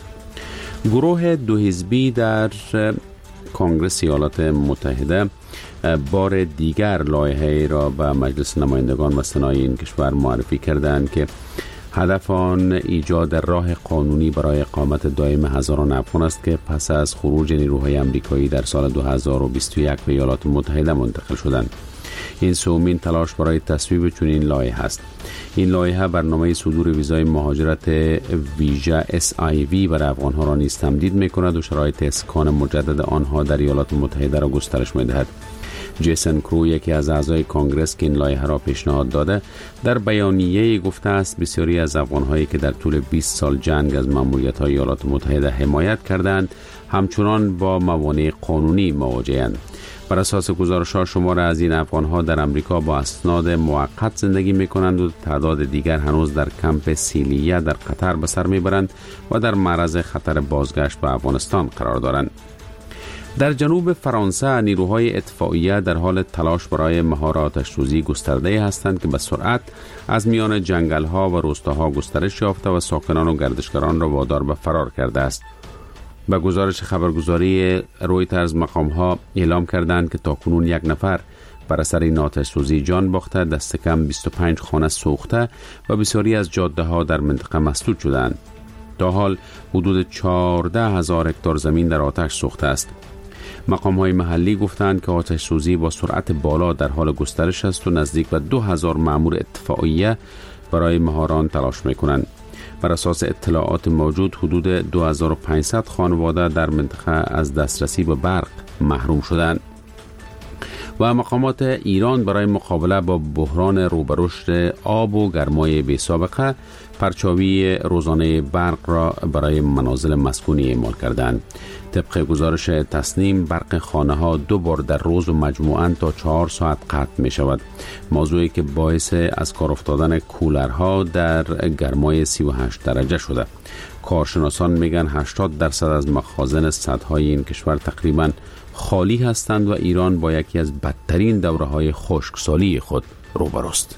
گروه دو حزبی در کنگره ایالات متحده بار دیگر لایحه‌ای را به مجلس نمایندگان و سنای این کشور معرفی کردند که هدف آن ایجاد راه قانونی برای اقامت دائم هزاران افغان است که پس از خروج نیروهای آمریکایی در سال دو هزار و بیست و یک به ایالات متحده منتقل شدند. این سومین تلاش برای تصویب چنین لایحه است. این لایحه برنامه صدور ویزای مهاجرت ویژه اس آی وی برای افغان‌ها را نیز تمدید می‌کند و شرایط اسکان مجدد آنها در ایالات متحده را گسترش می‌دهد. جیسن کرو، یکی از اعضای کنگرس که این لایحه را پیشنهاد داده، در بیانیه‌ای گفته است بسیاری از افغان‌هایی که در طول بیست سال جنگ از مأموریت‌های ایالات متحده حمایت کردند همچنان با موانع قانونی مواجه‌اند. بر اساس گزارش‌ها شمار از این افغان‌ها در امریکا با اسناد موقت زندگی می‌کنند و تعداد دیگر هنوز در کمپ سیلیه در قطر به سر می‌برند و در معرض خطر بازگشت به افغانستان قرار دارند. در جنوب فرانسه نیروهای اطفائیه در حال تلاش برای مهار آتش‌سوزی گسترده هستند که به سرعت از میان جنگل‌ها و روستاها گسترش یافته و ساکنان و گردشگران را وادار به فرار کرده است. به گزارش خبرگزاری رویترز مقام‌ها اعلام کردند که تاکنون یک نفر بر اثر این آتش‌سوزی جان باخته، دست کم بیست و پنج خانه سوخته و بسیاری از جاده‌ها در منطقه مسدود شدند. تا حال حدود چهارده هزار هکتار زمین در آتش سوخته است. مقام‌های محلی گفتند که آتش‌سوزی با سرعت بالا در حال گسترش است و نزدیک به دو هزار مأمور اطفائیه برای مهاران تلاش می‌کنند. بر اساس اطلاعات موجود حدود دو هزار و پانصد خانواده در منطقه از دسترسی به برق محروم شدند. و مقامات ایران برای مقابله با بحران روبرشت آب و گرمای بی‌سابقه پرچاوی روزانه برق را برای منازل مسکونی اعمال کردند. طبق گزارش تصنیم برق خانه ها دو بار در روز و مجموعاً تا چهار ساعت قطع می شود. موضوعی که باعث از کار افتادن کولرها در گرمای سی و هشت درجه شده. کارشناسان میگن هشتاد درصد از مخازن سدهای این کشور تقریباً خالی هستند و ایران با یکی از بدترین دوره‌های خشکسالی خود روبروست.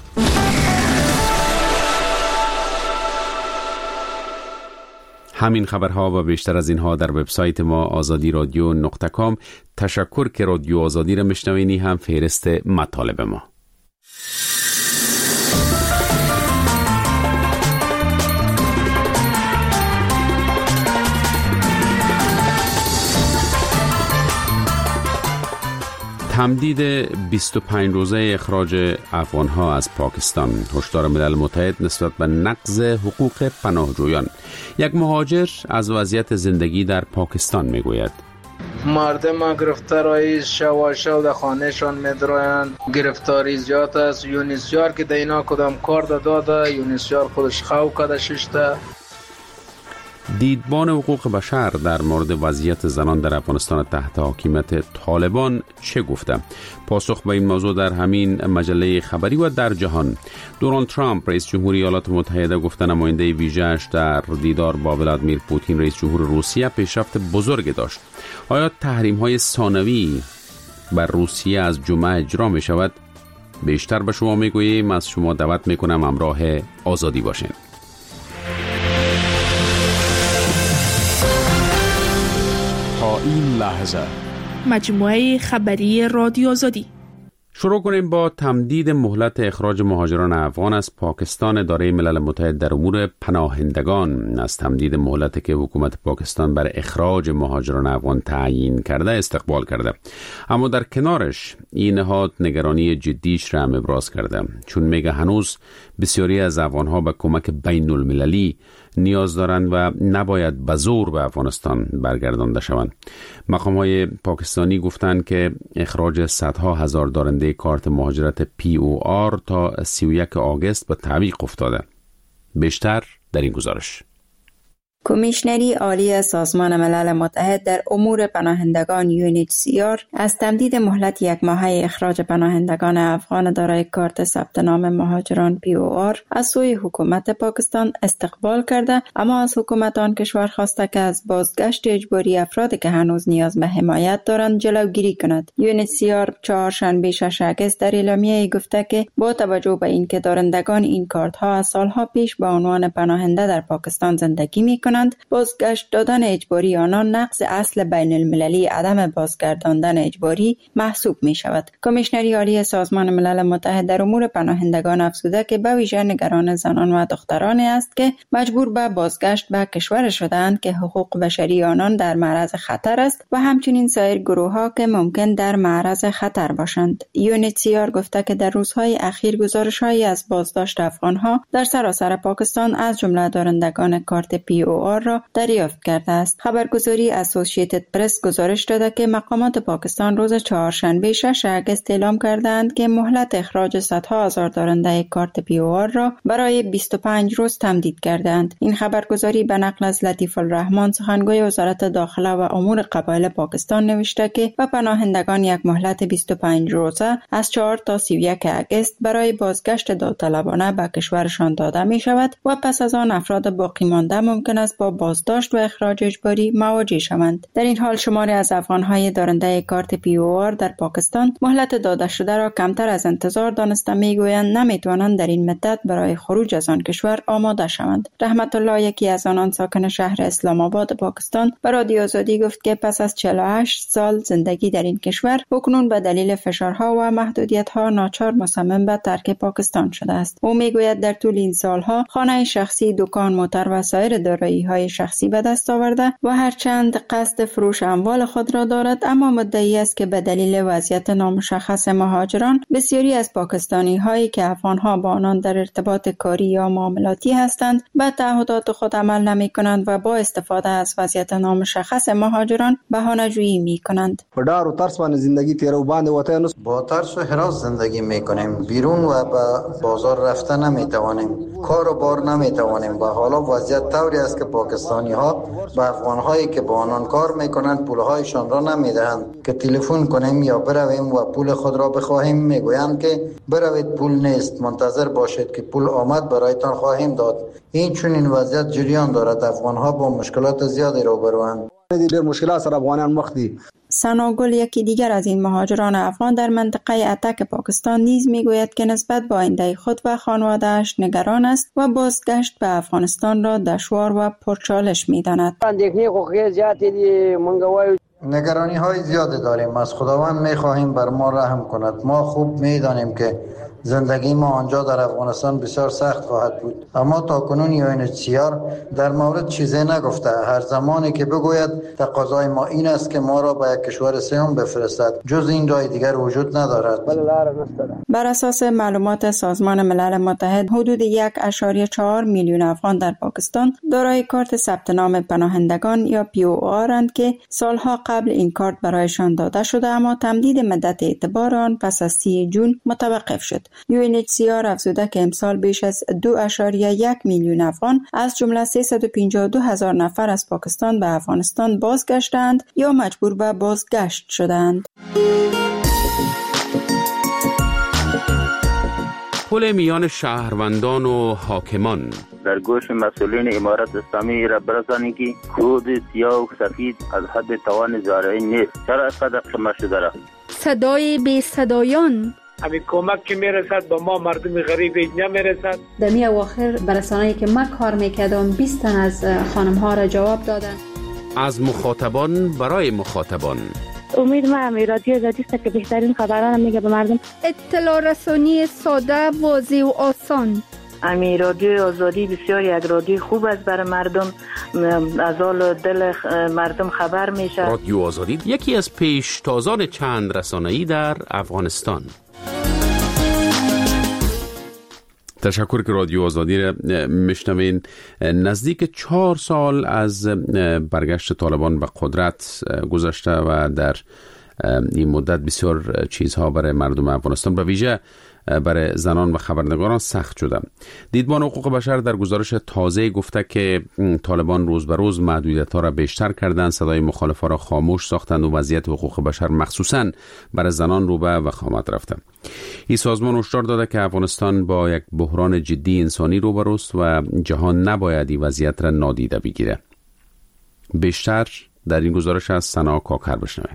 همین خبرها و بیشتر از اینها در وبسایت ما آزادی رادیو نقطه کام. تشکر که رادیو آزادی را میشنوینی هم فهرست مطالب ما. تمدید بیست و پنج روزه اخراج افغان‌ها از پاکستان. هشدار ملل متحد نسبت به نقض حقوق پناهجویان. یک مهاجر از وضعیت زندگی در پاکستان میگوید: مردم گرفتاری شواشو در خانهشان میدراین، گرفتاری زیاد است. یونیسیار که در اینا کدام کار داده، یونیسیار خودش خو کده ششته. دیدبان حقوق بشر در مورد وضعیت زنان در افغانستان تحت حاکمیت طالبان چه گفته؟ پاسخ به این موضوع در همین مجله خبری و در جهان. دونالد ترامپ رئیس جمهور ایالات متحده گفته نماینده ویژه‌اش در دیدار با ولادیمیر پوتین رئیس جمهور روسیه پیشرفت بزرگ داشت. آیا تحریم‌های ثانوی بر روسیه از جمعه اجرا می شود؟ بیشتر به شما میگوییم از شما دعوت میکنم همراه آزادی باشین. تا این لحظه مجموعه خبری رادیو آزادی. شروع کنیم با تمدید مهلت اخراج مهاجران افغان از پاکستان. اداره ملل متحد در امور پناهندگان از تمدید مهلتی که حکومت پاکستان بر اخراج مهاجران افغان تعیین کرده استقبال کرده، اما در کنارش این نهاد نگرانی جدیش را هم ابراز کرده، چون میگه هنوز بسیاری از افغانها به کمک بین المللی نیاز دارند و نباید به زور به افغانستان برگردانده شوند. مقام‌های پاکستانی گفتند که اخراج صدها هزار دارنده کارت مهاجرت پی او آر تا سی و یک آگوست به تعویق افتاده. بیشتر در این گزارش. کمیشنری عالی سازمان ملل متحد در امور پناهندگان یو ان اچ سی آر از تمدید مهلت یک ماهه اخراج پناهندگان افغان دارای کارت ثبت نام مهاجران پی او آر از سوی حکومت پاکستان استقبال کرده، اما از حکومت آن کشور خواسته که از بازگشت اجباری افرادی که هنوز نیاز به حمایت دارند جلوگیری کند. یو ان اچ سی آر چهارشنبه شش آگوست در اعلامیه گفته که با توجه به اینکه دارندگان این کارت ها از سالها پیش به عنوان پناهنده در پاکستان زندگی می کنند، بازگشت دادن اجباری آنان نقض اصل بین المللی عدم بازگرداندن اجباری محسوب می شود. کمیشنری عالی سازمان ملل متحد در امور پناهندگان افزوده که به ویژه نگران زنان و دخترانی است که مجبور به بازگشت به کشور شدند که حقوق بشری آنان در معرض خطر است و همچنین سایر گروه‌ها که ممکن در معرض خطر باشند. یو ان اچ سی آر گفته که در روزهای اخیر گزارش‌هایی از بازداشت افغان‌ها در سراسر پاکستان از جمله دارندگان کارت پی او آر را دریافت کرده است. خبرگزاری اسوسییتد پرس گزارش داده که مقامات پاکستان روز چهارشنبه شش آگوست اعلام کردند که مهلت اخراج صدها هزار دارنده کارت پی او آر را برای بیست و پنج روز تمدید کردند. این خبرگزاری به نقل از لطیف الرحمن سخنگوی وزارت داخله و امور قبایل پاکستان نوشته که به پناهندگان یک مهلت بیست و پنج روزه از چهار تا سی و یک آگوست برای بازگشت داوطلبانه به کشورشان داده می شود و پس از آن افراد باقی مانده ممکن است با بازداشت و اخراج اجباری مواجه شوند. در این حال شماری از افغان‌های دارنده کارت پی او آر در پاکستان مهلت داده شده را کمتر از انتظار دانسته میگویند نمیتوانند در این مدت برای خروج از آن کشور آماده شوند. رحمت الله، یکی از آنان ساکن شهر اسلام آباد پاکستان، به رادیو آزادی گفت که پس از چهل و هشت سال زندگی در این کشور اکنون به دلیل فشارها و محدودیت‌ها ناچار مصمم به ترک پاکستان شده است. او میگوید در طول این سالها خانه شخصی، دکان، موتر و سایر دارایی‌های شخصی به دست آورده و هرچند قصد فروش اموال خود را دارد، اما مدعی است که به دلیل وضعیت نامشخص مهاجران بسیاری از پاکستانی هایی که افغانها با آنان در ارتباط کاری یا معاملاتی هستند به تعهدات خود عمل نمی کنند و با استفاده از وضعیت نامشخص مهاجران بهانه‌جویی می کنند. په ډار او ترس باندې زندگی تیرو باندې وته نو با ترس و هراس زندگی می کنیم، بیرون و به بازار رفتن نمی توانیم، کار و بار نمی توانیم و حالا وضعیت طوری است که پاکستانی ها به افغان هایی که با آنان کار میکنند پول هایشان را نمیدهند که تلفن کنیم یا برویم و پول خود را بخواهیم میگویند که بروید پول نیست، منتظر باشید که پول آمد برایتان خواهیم داد. این چون این وضعیت جریان دارد، افغان ها با مشکلات زیادی روبروند. ډېر مشکلات سره افغانان مخ دي. ثناگل، یکی دیگر از این مهاجران افغان در منطقه اتک پاکستان، نیز میگوید که نسبت به آینده خود و خانواده‌اش نگران است و بازگشت به افغانستان را دشوار و پرچالش می‌داند. نگرانی های زیادی داریم، از خداوند می‌خواهیم بر ما رحم کند. ما خوب می‌دانیم که زندگی ما آنجا در افغانستان بسیار سخت خواهد بود، اما تا کنون یو ان اچ سی آر در مورد چیزی نگفته. هر زمانی که بگوید تقاضای ما این است که ما را به یک کشور سوم بفرستد، جز این راه دیگر وجود ندارد. بر اساس معلومات سازمان ملل متحد، حدود یک ممیز چهار میلیون افغان در پاکستان دارای کارت ثبت نام پناهندگان یا پی او آرند که سالها قبل این کارت برایشان داده شده، اما تمدید مدت اعتبار آن پس از سی جون متوقف شد. یو ان اچ سی آر افزوده که امسال بیش از دو ممیز یک میلیون افغان از جمله سیصد و پنجاه و دو هزار نفر از پاکستان به افغانستان بازگشتند یا مجبور به بازگشت شدند. پل میان شهروندان و حاکمان در گوش مسئولین امارت اسلامی را برسانید که کود سیاه و سفید از حد توان زارعین نیست. چرا قدر شما شده را؟ صدای بی صدایان همین کمک که میرسد به ما مردم غریب نمیرسد. در می اواخر برسانه‌ای که ما کار میکردم بیست تن از خانم ها را جواب دادن. از مخاطبان برای مخاطبان. امید ما هم رادیو آزادی است که بهترین خبران میگه به مردم. اطلاع رسانی ساده، واضح و آسان. امی رادیو آزادی بسیار یک رادیو خوب است برای مردم، از حال دل مردم خبر میشه. رادیو آزادی یکی از پیشتازان چند رسانه‌ای در افغانستان. تشکر که رادیو آزادی را میشنوین. نزدیک چهار سال از برگشت طالبان به قدرت گذشته و در این مدت بسیار چیزها برای مردم افغانستان به ویژه برای زنان و خبرنگاران سخت شده. دیدبان حقوق بشر در گزارش تازه گفته که طالبان روز به روز محدودیت‌ها را بیشتر کردند، صدای مخالفان را خاموش ساختند و وضعیت حقوق بشر مخصوصاً برای زنان رو به وخامت رفته. این سازمان هشدار داده که افغانستان با یک بحران جدی انسانی روبروست و جهان نباید این وضعیت را نادیده بگیره. بیشتر در این گزارش از سنا کاکر بشنوید.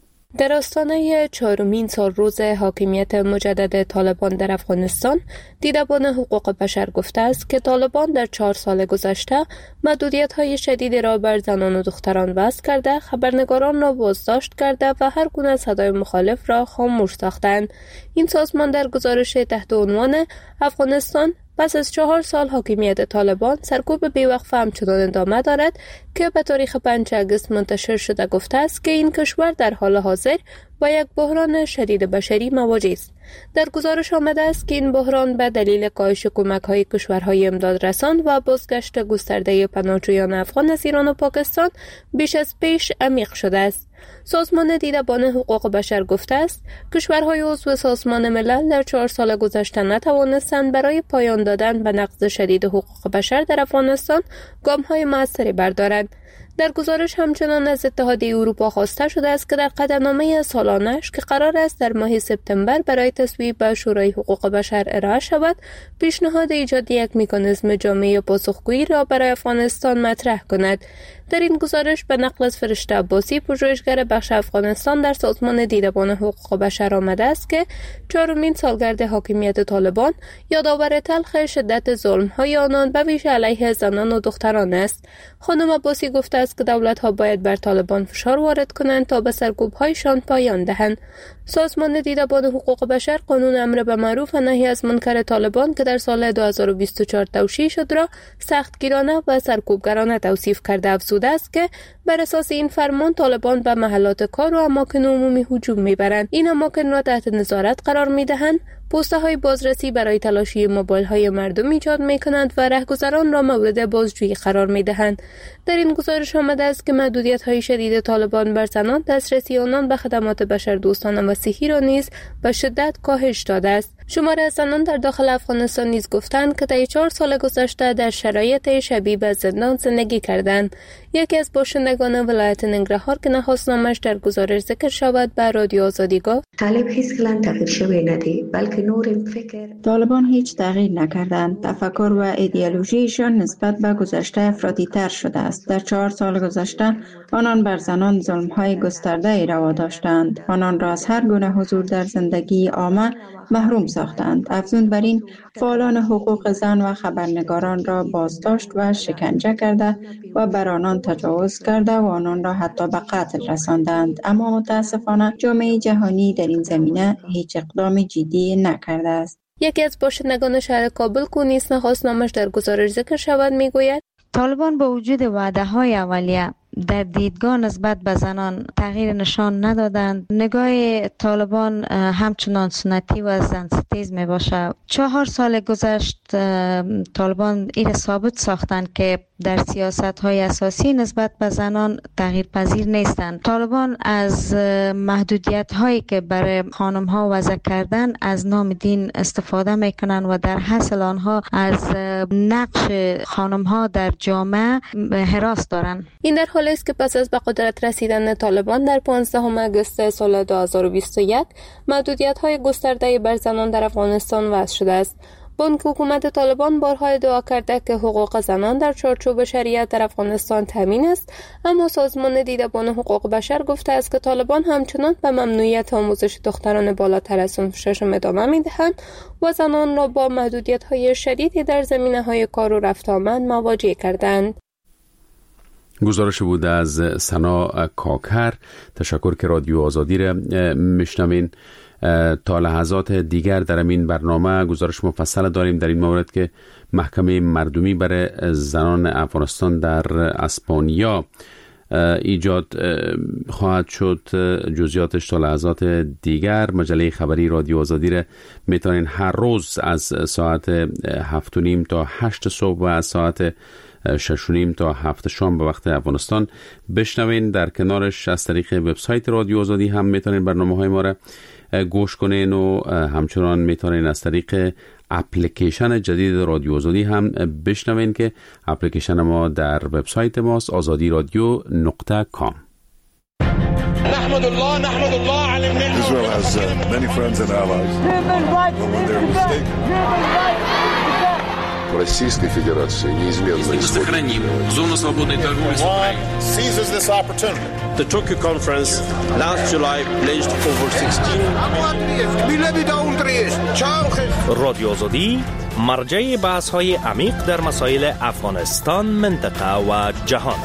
در آستانه چهارمین سال روز حاکمیت مجدد طالبان در افغانستان، دیدبان حقوق بشر گفته است که طالبان در چهار سال گذشته محدودیت‌های شدیدی را بر زنان و دختران وضع کرده، خبرنگاران را بازداشت کرده و هر گونه صدای مخالف را خاموش ساختند. این سازمان در گزارش تحت عنوان افغانستان پس از چهار سال حاکمیت طالبان سرکوب بیوقفه همچنان ادامه دارد که به تاریخ پنجم آگوست منتشر شده گفته است که این کشور در حال حاضر با یک بحران شدید بشری مواجه است. در گزارش آمده است که این بحران به دلیل کاهش کمک‌های کشورهای امدادرسان و بازگشت گسترده پناهجویان افغان از ایران و پاکستان بیش از پیش عمیق شده است. سازمان دیدبان حقوق بشر گفته است کشورهای عضو سازمان ملل در چهار سال گذشته نتوانستند برای پایان دادن به نقض شدید حقوق بشر در افغانستان گام‌های موثری بردارند. در گزارش همچنان از اتحادیه اروپا خواسته شده است که در قطعنامه سالانه‌اش که قرار است در ماه سپتامبر برای تصویب به شورای حقوق بشر ارائه شود، پیشنهاد ایجاد یک مکانیزم جامع پاسخگویی را برای افغانستان مطرح کند. در این گزارش به نقل از فرشته عباسی، پژوهشگر بخش افغانستان در سازمان دیدبان حقوق بشر آمده است که چهارمین سالگرد حاکمیت طالبان یادآور تلخ شدت ظلم‌های آنان به ویژه علیه زنان و دختران است. خانم عباسی گفته است که دولت‌ها باید بر طالبان فشار وارد کنند تا به سرکوب‌هایشان پایان دهند. سازمان دیدبان حقوق بشر قانون امر به معروف و نهی از منکر طالبان که در سال دو هزار و بیست و چهار توشیح شد را سختگیرانه و سرکوبگرانه توصیف کرده افزوده است که بر اساس این فرمان طالبان به محلات کار و اماکن عمومی هجوم میبرند. این اماکن را تحت نظارت قرار میدهند، پوسته های بازرسی برای تلاشی موبایل های مردم ایجاد می کنند و رهگذران را مورد بازجویی قرار می دهند. در این گزارش آمده است که محدودیت های شدید طالبان بر زنان، دسترسی آنان به خدمات بشردوستانه و صحی را نیز به شدت کاهش داده است. شمار از زنان در داخل افغانستان نیز گفتند که طی چهار سال گذشته در شرایط شبیه به زندان زندگی کردند. یکی از باشندگان ولایت ننگرهار که نخواست نامش در گزارش ذکر شود به رادیو آزادی گفت: طالب هیچ کلان تغییر شوی ندی، بلکه نور فکر. طالبان هیچ تغییر نکردند. تفکر و ایدئولوژیشان نسبت به گذشته افراطی تر شده است. در چهار سال گذشته آنان بر زنان ظلم‌های گسترده ای روا داشتند. آنان را از هر گونه حضور در زندگی عامه محروم ساختند. افزون بر این، فعالان حقوق زن و خبرنگاران را بازداشت و شکنجه کرده و بر آنان تجاوز کرده و آنان را حتی به قتل رساندند. اما متاسفانه جامعه جهانی در این زمینه هیچ اقدام جدی نکرده است. یکی از باشندگان شهر کابل که نیز نخواست نامش در گزارش ذکر شود میگوید: طالبان با وجود وعده های اولیه در دیدگاه نسبت به زنان تغییر نشان ندادند. نگاه طالبان همچنان سنتی و زن ستیز می باشه. چهار سال گذشت طالبان این ثابت ساختند که در سیاست های اساسی نسبت به زنان تغییر پذیر نیستند. طالبان از محدودیت هایی که برای خانم ها وضع کردن از نام دین استفاده می کنند و در حاصل آنها از نقش خانم ها در جامعه هراس دارند. این در حالی است که پس از به قدرت رسیدن طالبان در پانزدهم آگوست سال دو هزار و بیست و یک محدودیت های گسترده بر زنان در افغانستان وضع شده است. با اینکه حکومت طالبان بارها ادعا کرده که حقوق زنان در چارچوب شریعت در افغانستان تامین است، اما سازمان دیدبان حقوق بشر گفته است که طالبان همچنان به ممنوعیت آموزش دختران بالاتر از صنف ششم ادامه می‌دهند و زنان را با محدودیت‌های شدیدی در زمینه‌های کار و رفت آمد مواجه کردند. گزارش بود از سنا کاکر. تشکر که رادیو آزادی را میشنوین. تا لحظات دیگر در این برنامه گزارش مفصل داریم در این مورد که محکمه مردمی برای زنان افغانستان در اسپانیا ایجاد خواهد شد. جزئیاتش تا لحظات دیگر. مجله خبری رادیو آزادی را میتونین هر روز از ساعت هفت و نیم تا هشت صبح و از ساعت شش و نیم تا هفت شام به وقت افغانستان بشنوین. در کنارش از طریق وبسایت رادیو آزادی هم میتونین برنامه‌های ما را گوش کنین و همچنان میتونین از طریق اپلیکیشن جدید رادیو آزادی هم بشنوین که اپلیکیشن ما در وبسایت ماست آزادی رادیو نقطه کام. نحمد الله نحمد الله على النعمة. Israel has uh, many friends and allies. When they're mistaken. Российской Федерации неизменно сохраним зону свободной торговли с Украиной. Seizes this opportunity. The Tokyo conference last July pledged over sixteen. رادیو آزادی مرجع بحث‌های عمیق در مسائل افغانستان، منطقه و جهان.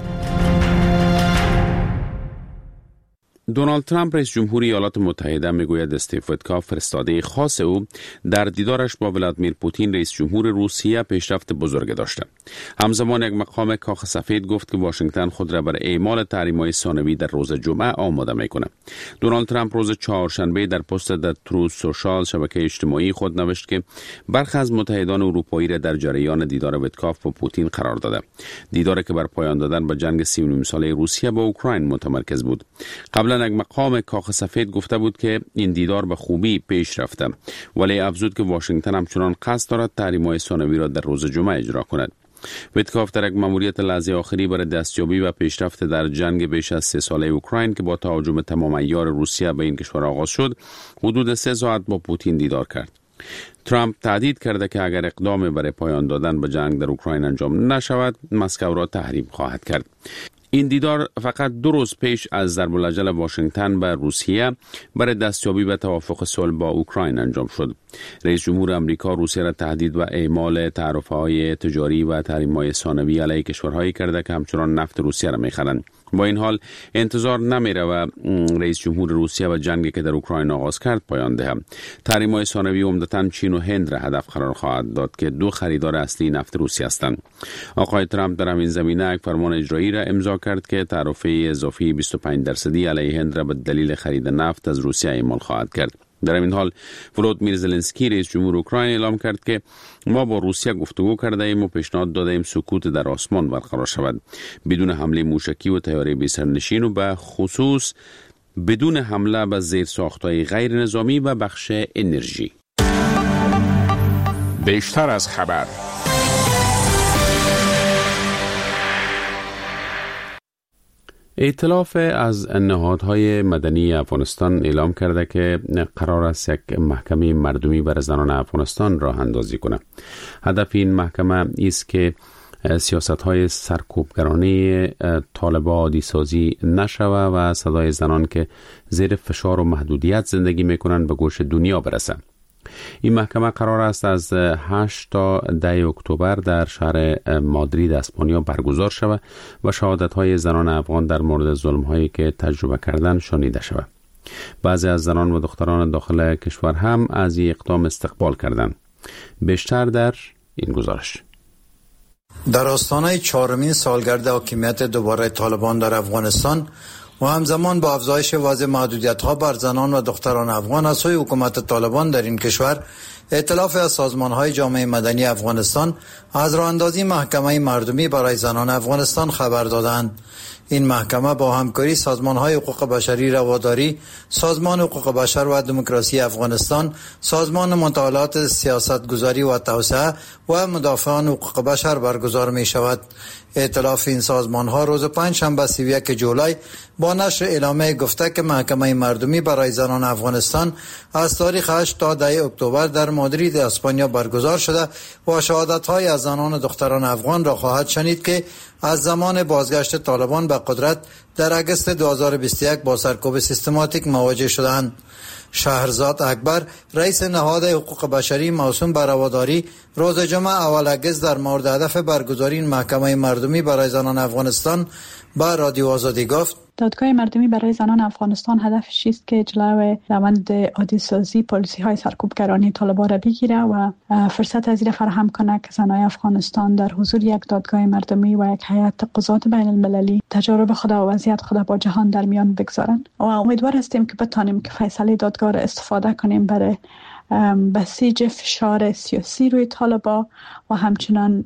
دونالد ترامپ رئیس جمهوری ایالات متحده میگوید استیو ویتکاف فرستاده خاص او در دیدارش با ولادیمیر پوتین رئیس جمهور روسیه پیشرفت بزرگ داشته. همزمان یک مقام کاخ سفید گفت که واشنگتن خود را برای اعمال تحریم‌های ثانوی در روز جمعه آماده میکنه. دونالد ترامپ روز چهارشنبه در پست در تروث سوشال شبکه اجتماعی خود نوشت که برخی از متحدان اروپایی را در جریان دیدار ویتکاف با پوتین قرار داده. دیداری که بر پایان دادن به جنگ سی و نیم ساله روسیه با اوکراین متمرکز بود. قبلا یک مقام کاخ سفید گفته بود که این دیدار به خوبی پیش رفته، ولی افزود که واشنگتن همچنان قصد دارد تحریم‌های ثانوی را در روز جمعه اجرا کند. ویتکاف در یک مأموریت لحظه آخری برای دستیابی و پیشرفت در جنگ بیش از سه ساله اوکراین که با تهاجم تمام عیار روسیه به این کشور آغاز شد، حدود سه ساعت با پوتین دیدار کرد. ترامپ تهدید کرده که اگر اقدام برای پایان دادن به جنگ در اوکراین انجام نشود، مسکو را تحریم خواهد کرد. این دیدار فقط دو روز پیش از ضرب العجل واشنگتن به روسیه برای دستیابی به توافق صلح با اوکراین انجام شد. رئیس جمهور آمریکا روسیه را تهدید و اعمال تعرفه‌های تجاری و تحریم‌های ثانوی علیه کشورهایی کرده که همچنان نفت روسیه را می‌خرند. با این حال انتظار نمیره و رئیس جمهور روسیه و جنگی که در اوکراین آغاز کرد پایان دهد. تحریم‌های ثانوی عمدتاً چین و هند را هدف قرار خواهد داد که دو خریدار اصلی نفت روسیه هستند. آقای ترامپ در همین زمینه یک فرمان اجرایی را امضا کرد که تعرفه اضافی بیست و پنج درصدی علیه هند را به دلیل خرید نفت از روسیه اعمال خواهد کرد. در این حال ولودیمیر زلنسکی رئیس جمهور اوکراین اعلام کرد که ما با روسیه گفتگو کرده ایم و پیشنهاد داده ایم سکوت در آسمان برقرار شود بدون حمله موشکی و طیاره بی سرنشین و به خصوص بدون حمله به زیرساخت‌های غیر نظامی و بخش انرژی. بیشتر از خبر. ائتلاف از نهادهای مدنی افغانستان اعلام کرده که قرار است یک محکمه مردمی برای زنان افغانستان راه اندازی کنه. هدف این محکمه است که سیاست‌های سرکوبگرانه طالبان عادی سازی نشوه و صدای زنان که زیر فشار و محدودیت زندگی میکنند به گوش دنیا برسه. این محکمه قرار است از هشت تا ده اکتبر در شهر مادرید اسپانیا برگزار شود و شهادت‌های زنان افغان در مورد ظلم‌هایی که تجربه کردن شنیده شود. بعضی از زنان و دختران داخل کشور هم از این اقدام استقبال کردند. بیشتر در این گزارش. در آستانه چهارمین سالگرد حاکمیت دوباره طالبان در افغانستان و همزمان با افزایش وضع محدودیت‌ها بر زنان و دختران افغان از سوی حکومت طالبان در این کشور، ائتلاف از سازمان‌های جامعه مدنی افغانستان از راه‌اندازی محکمه مردمی برای زنان افغانستان خبر دادند. این محکمه با همکاری سازمان‌های حقوق بشری رواداری، سازمان حقوق بشر و دموکراسی افغانستان، سازمان مطالعات سیاستگذاری و توسعه و مدافعان حقوق بشر برگزار می شود. ائتلاف این سازمان‌ها روز پنجشنبه سی و یک جولای با نشر اعلامیه گفته که محکمه مردمی برای زنان افغانستان از تاریخ هشت تا ده اکتبر در مادرید اسپانیا برگزار شده و شهادت‌های از زنان و دختران افغان را خواهد شنید که از زمان بازگشت طالبان به قدرت در اگست دو هزار و بیست و یک با سرکوب سیستماتیک مواجه شدند. شهرزاد اکبر، رئیس نهاد حقوق بشری موسوم به رواداری، روز جمعه اول اگست در مورد هدف برگزاری محکمه مردمی برای زنان افغانستان با رادیو آزادی گفت: دادگاه مردمی برای زنان افغانستان هدفش است که جلوی روند عادی سازی پالیسی های سرکوبگرانی طالبان را بگیره و فرصت از این فراهم کنه که زنان افغانستان در حضور یک دادگاه مردمی و یک هیئت قضات بین المللی تجارب خود و وضعیت خود با جهان در میان بگذارن و امیدوار هستیم که بتانیم که فیصله دادگاه را استفاده کنیم برای بسیج فشار سیاسی روی طالبان و همچنان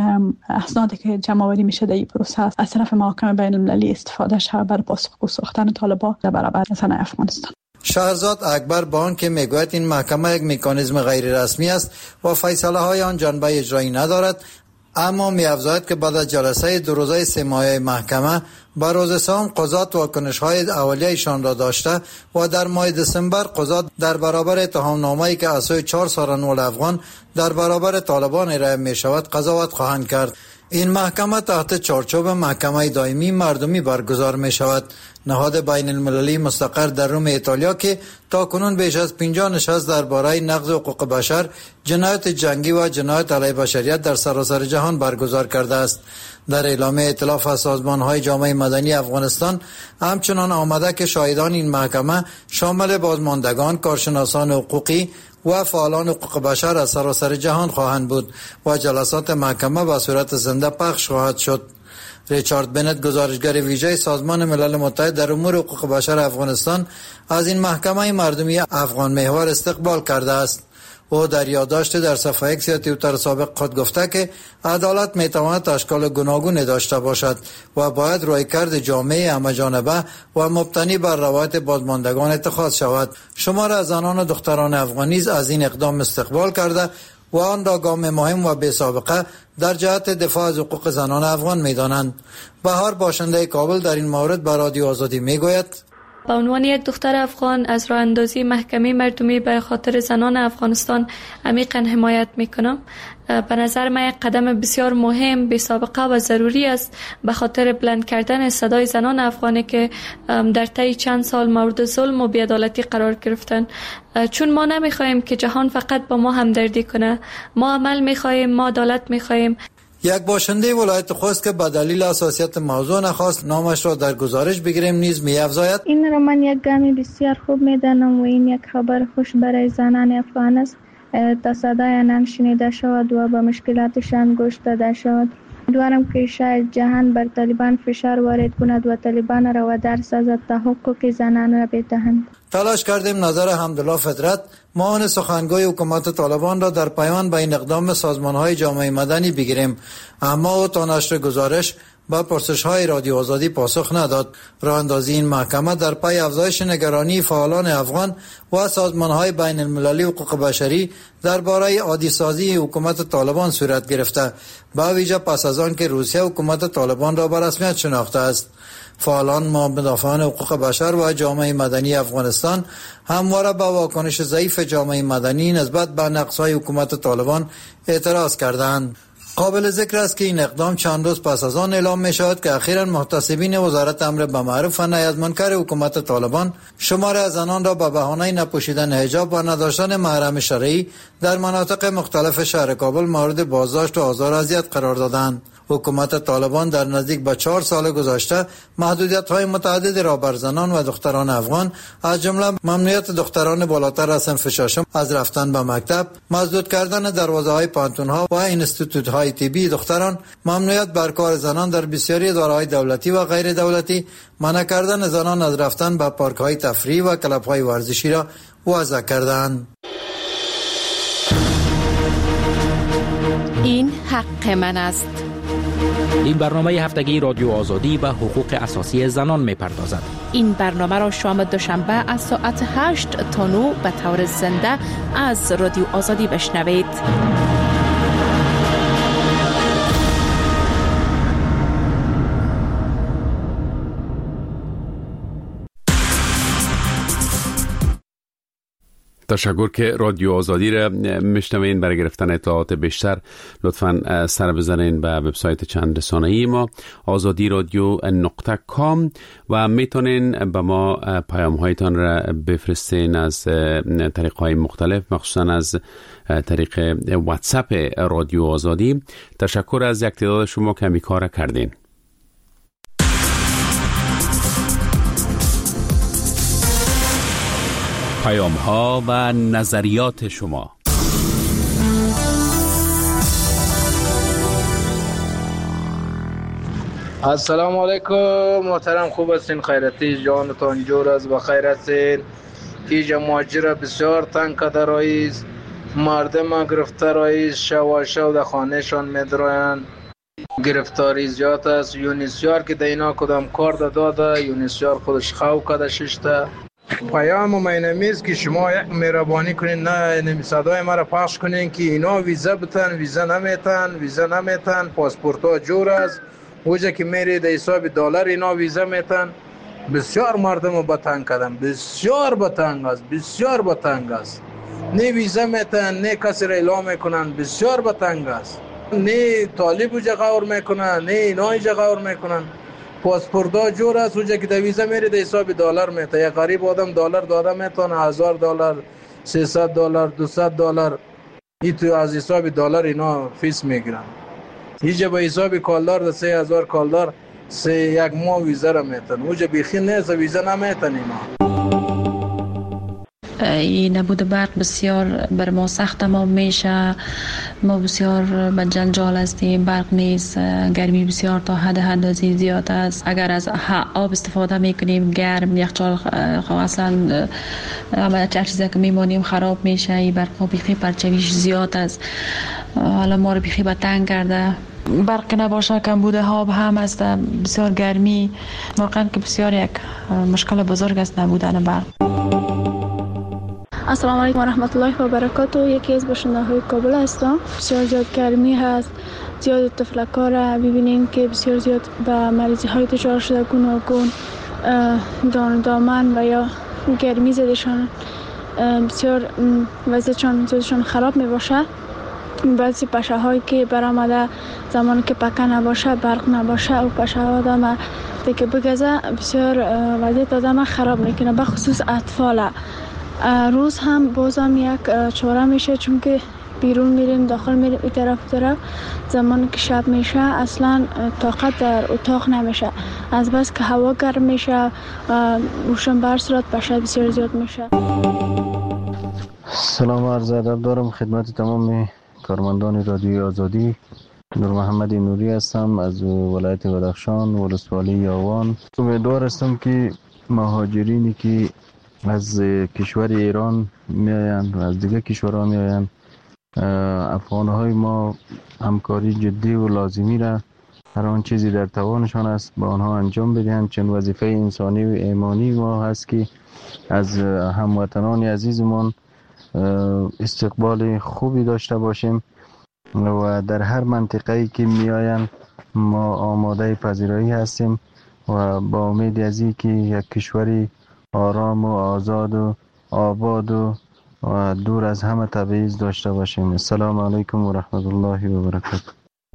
اسنادی که جمع آوری میشه در این پروسه از طرف محاکم بین المللی استفاده شود برای پاسخگو ساختن طالبان در برابر زنان افغانستان. شهرزاد اکبر با آنکه میگوید این محکمه یک مکانیزم غیر رسمی است و فیصله های آن جنبه اجرایی ندارد، اما می‌افزاید که بعد از جلسه دو روزه سه ماهه محکمه با روز سوم قضات واکنش‌های اولیه‌شان را داشته و در ماه دسامبر قضات در برابر اتهامنامه‌ای که از سوی چهار سرانول افغان در برابر طالبان ارائه می‌شود قضاوت خواهند کرد. این محکمه تحت چارچوب محکمه دائمی مردمی برگزار می شود. نهاد بین المللی مستقر در روم ایتالیا که تا کنون بیش از پنجاه نشست درباره نقض حقوق بشر، جنایت جنگی و جنایت علیه بشریت در سراسر جهان برگزار کرده است. در اعلامیه ائتلاف از سازمان‌های جامعه مدنی افغانستان همچنان آمده که شاهدان این محکمه شامل بازماندگان، کارشناسان حقوقی و فعالان حقوق بشر از سراسر جهان خواهند بود و جلسات محکمه به صورت زنده پخش خواهد شد. ریچارد بنت، گزارشگر ویژه سازمان ملل متحد در امور حقوق بشر افغانستان، از این محکمه مردمی افغان محور استقبال کرده است. او در یادداشت در صفحه ایکس یا توییتر سابق خود گفته که عدالت میتواند اشکال گوناگون داشته باشد و باید رویکرد جامع همه‌جانبه و مبتنی بر روایت بازماندگان اتخاذ شود. شمار از زنان و دختران افغانی از این اقدام استقبال کرده و آن را گام مهم و بی سابقه در جهت دفاع از حقوق زنان افغان می‌دانند. بهار، باشنده کابل، در این مورد به رادیو آزادی میگوید: به عنوان یک دختر افغان از راه اندازی محکمه مردمی به خاطر زنان افغانستان عمیقاً حمایت میکنم. به نظر من یک قدم بسیار مهم، بی سابقه و ضروری است به خاطر بلند کردن صدای زنان افغانی که در طی چند سال مورد ظلم و بی‌عدالتی قرار گرفتن. چون ما نمیخوایم که جهان فقط با ما همدردی کنه، ما عمل میخوایم، ما عدالت میخوایم. یک باشنده ولایت خوست که به دلیل حساسیت موضوع نخواست نامش را در گزارش بگیریم نیز می‌افزاید: این را من یک گامی بسیار خوب می‌دانم و این یک خبر خوش برای زنان افغان است تا صدای آنان شنیده شود و به مشکلاتشان گوش داده شود. امیدوارم که شاید جهان بر طالبان فشار وارد کند و طالبان را وادار سازد تا حقوق زنان را بدهند. تلاش کردیم نظر حمدالله فطرت، معاون سخنگوی حکومت طالبان را در پیوند به این اقدام سازمان‌های جامعه مدنی بگیریم، اما او تا نشر گزارش با پرسش‌های رادیو آزادی پاسخ نداد. راه اندازی این محکمه در پی افزایش نگرانی فعالان افغان و سازمان‌های بین المللی حقوق بشری درباره عادی سازی حکومت طالبان صورت گرفته، با ویژه پس از آن که روسیه حکومت طالبان را به رسمیت شناخته است. فعالان مدافعان حقوق بشر و جامعه مدنی افغانستان همواره با واکنش ضعیف جامعه مدنی نسبت به نقص‌های حکومت طالبان اعتراض کردند. قابل ذکر است که این اقدام چند روز پس از آن اعلام می شود که اخیراً محتسبین وزارت امر بالمعروف و نهی از منکر حکومت طالبان شمار از زنان را به بهانه نپوشیدن حجاب و نداشتن محرم شرعی در مناطق مختلف شهر کابل مورد بازداشت و آزار و اذیت قرار دادند. حکومت طالبان در نزدیک به چهار سال گذشته محدودیت‌های متعددی را بر زنان و دختران افغان از جمله ممنوعیت دختران بالاتر از صنف ششم از رفتن به مکتب، مسدود کردن دروازه‌های پانتون‌ها و اینستیتوت‌های طبی دختران، ممنوعیت بر کار زنان در بسیاری اداره‌های دولتی و غیر دولتی، منع کردن زنان از رفتن به پارک‌های تفریحی و کلب‌های ورزشی را وضع کردند. این حق من است. این برنامه هفتگی رادیو آزادی به حقوق اساسی زنان می‌پردازد. این برنامه را شام دوشنبه از ساعت هشت تا نه به طور زنده از رادیو آزادی بشنوید. تشکر که رادیو آزادی را میشنوین. برای گرفتن اطلاعات بیشتر لطفاً سر بزنین به وبسایت چند رسانه‌ای ما آزادی رادیو نقطه کام و میتونین به ما پیام هایتان را بفرستین از طریق های مختلف، مخصوصاً از طریق واتساپ رادیو آزادی. تشکر از یک تعداد شما که می کار کردین. پیام ها و نظریات شما. السلام علیکم محترم، خوب هستین؟ خیرتی جانتان جور است، بخیر هستین؟ اینجا ماجرا بسیار تنگ کده رئیس، مردم گرفته رئیس، شو شو در خانه شان میدروین، گرفتاری زیاد است. یونیسیار که دینا کدام کار داده، یونیسیار خودش خو کده ششته. پیام و مینمیز که شما یک مهربانی کنین، نه نمیصدای مرا پخش کنین که اینا ویزا بتن، ویزا نمیتن، ویزا نمیتن، پاسپورت ها جور است. اوجا که میری در حساب دلار اینا ویزا میتن. بسیار مردم رو بتنگ کردن، بسیار بتنگ است، بسیار بتنگ است. نه ویزا میتن، نه کسی را اعلام میکنن، بسیار بتنگ است. نه طالب اوجا غور میکنن، نه اینا ایجا غور میکنن. پاسپورت ها جور است. اوجا که در ویزا میری در حساب دلار میتن. یک غریب آدم دلار داده میتونه، هزار دلار، سیصد دلار، دویست دلار، این تو از حساب دلار اینا فیس میگیرن. اینجا به حساب کالدار ده سه هزار کالدار سه یک ماه ویزا را میتن. اوجا بیخی نیست، ویزا نمیتن اینا. این نبود برق بسیار بر ما سخت تمام میشه. ما بسیار به جنجال هستیم، برق نیست، گرمی بسیار تا حد حدازی زیاد است. اگر از آب استفاده میکنیم گرم، یخچال اصلا همه چیزی که میمانیم خراب میشه. این برق بیخی پرچویش زیاد است. حالا ما رو بیخی به تنگ کرده. برق نباشه کم بوده آب هم است، بسیار گرمی، واقعا که بسیار یک مشکل بزرگ است نبودن برق. السلام علیکم و رحمت الله و برکاته. یکی از باشنده های کابل هستم. بسیار زیاد گرمی هست، زیاد تفلکا را ببینیم که بسیار زیاد به مریضی های دچار شده، گوناگون دان دامن و یا گرمی زدشان بسیار وضعشان زیادشان خراب می باشه. بعضی پشه هایی که برآمده زمانی که پکه نباشه، برق نباشه، و پشه ها آدم دیگه بگذه بسیار وضعیت آدم خراب میکنه، به خصوص اطفال. روز هم بازم یک چاره میشه، چون که بیرون میریم داخل میریم این طرف طرف، زمانی که شب میشه اصلا طاقت در اتاق نمیشه، از بس که هوا گرم میشه روشن بر صورت پشه بسیار زیاد میشه. سلام عرض ادب دارم خدمت تمام کارمندان رادیوی آزادی. نور محمد نوری هستم از ولایت بدخشان، ولسوالی یاوان. امیدوار هستم که مهاجرینی که از کشور ایران میآیند و از دیگه کشورها میآیند، افغانهای ما همکاری جدی و لازمی را هر آن چیزی در توانشان است با آنها انجام بدهند، چون وظیفه انسانی و ایمانی ما هست که از هموطنان عزیزمان استقبال خوبی داشته باشیم و در هر منطقه‌ای که میآیند ما آماده پذیرایی هستیم و با امید از این که یک کشوری آرام و آزاد و آباد و دور از همه تبعیض داشته باشیم. السلام علیکم و رحمت الله و برکاته.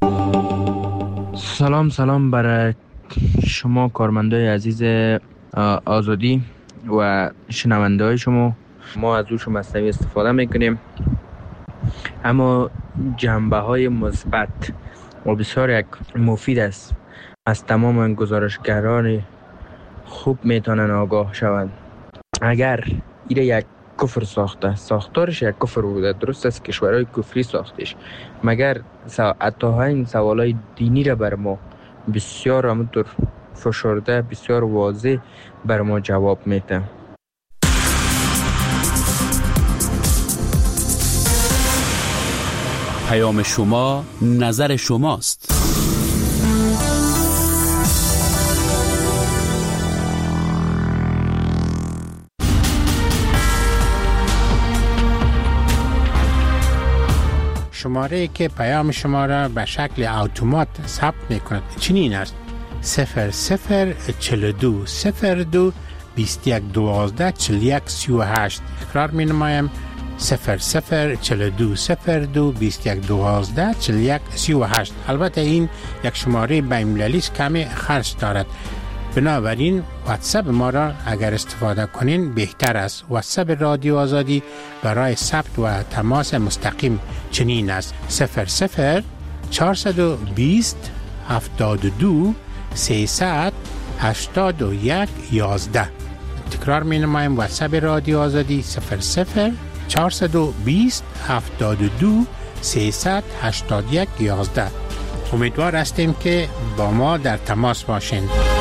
سلام سلام برای شما کارمندای عزیز آزادی و شنونده های شما. ما از اوش مصنوی استفاده میکنیم، اما جنبه های مثبت و بسیار یک مفید است. از تمام گزارشگران خوب میتونن آگاه شوند. اگر ایره یک کفر ساخته، ساختارش یک کفر بوده، درست است کشورهای کفری ساختش، مگر حتی این سوالای دینی را بر ما بسیار همونطور فشرده، بسیار واضح بر ما جواب میده. پیام شما نظر شماست. شماره که پیام شما را به شکل اتومات ثبت میکند چنین است: صفر صفر چهل و دو صفر دو بیست و یک دوازده چهل و یک سی و هشت. تکرار می نمایم: صفر صفر چهل و دو صفر دو بیست و یک دوازده چهل و یک سی و هشت. البته این یک شماره بین‌المللی است، کمی خرج دارد، بنابراین واتساپ ما را اگر استفاده کنین بهتر است. واتساپ رادیو آزادی برای ثبت و تماس مستقیم چنین است: صفر صفر چهارصد و بیست هفتاد و دو سیصد هشتاد و یک یازده. تکرار می نمایم: واتساپ رادیو آزادی صفر صفر چهارصد و بیست هفتاد و دو سیصد هشتاد و یک یازده. امیدوار هستیم که با ما در تماس باشین.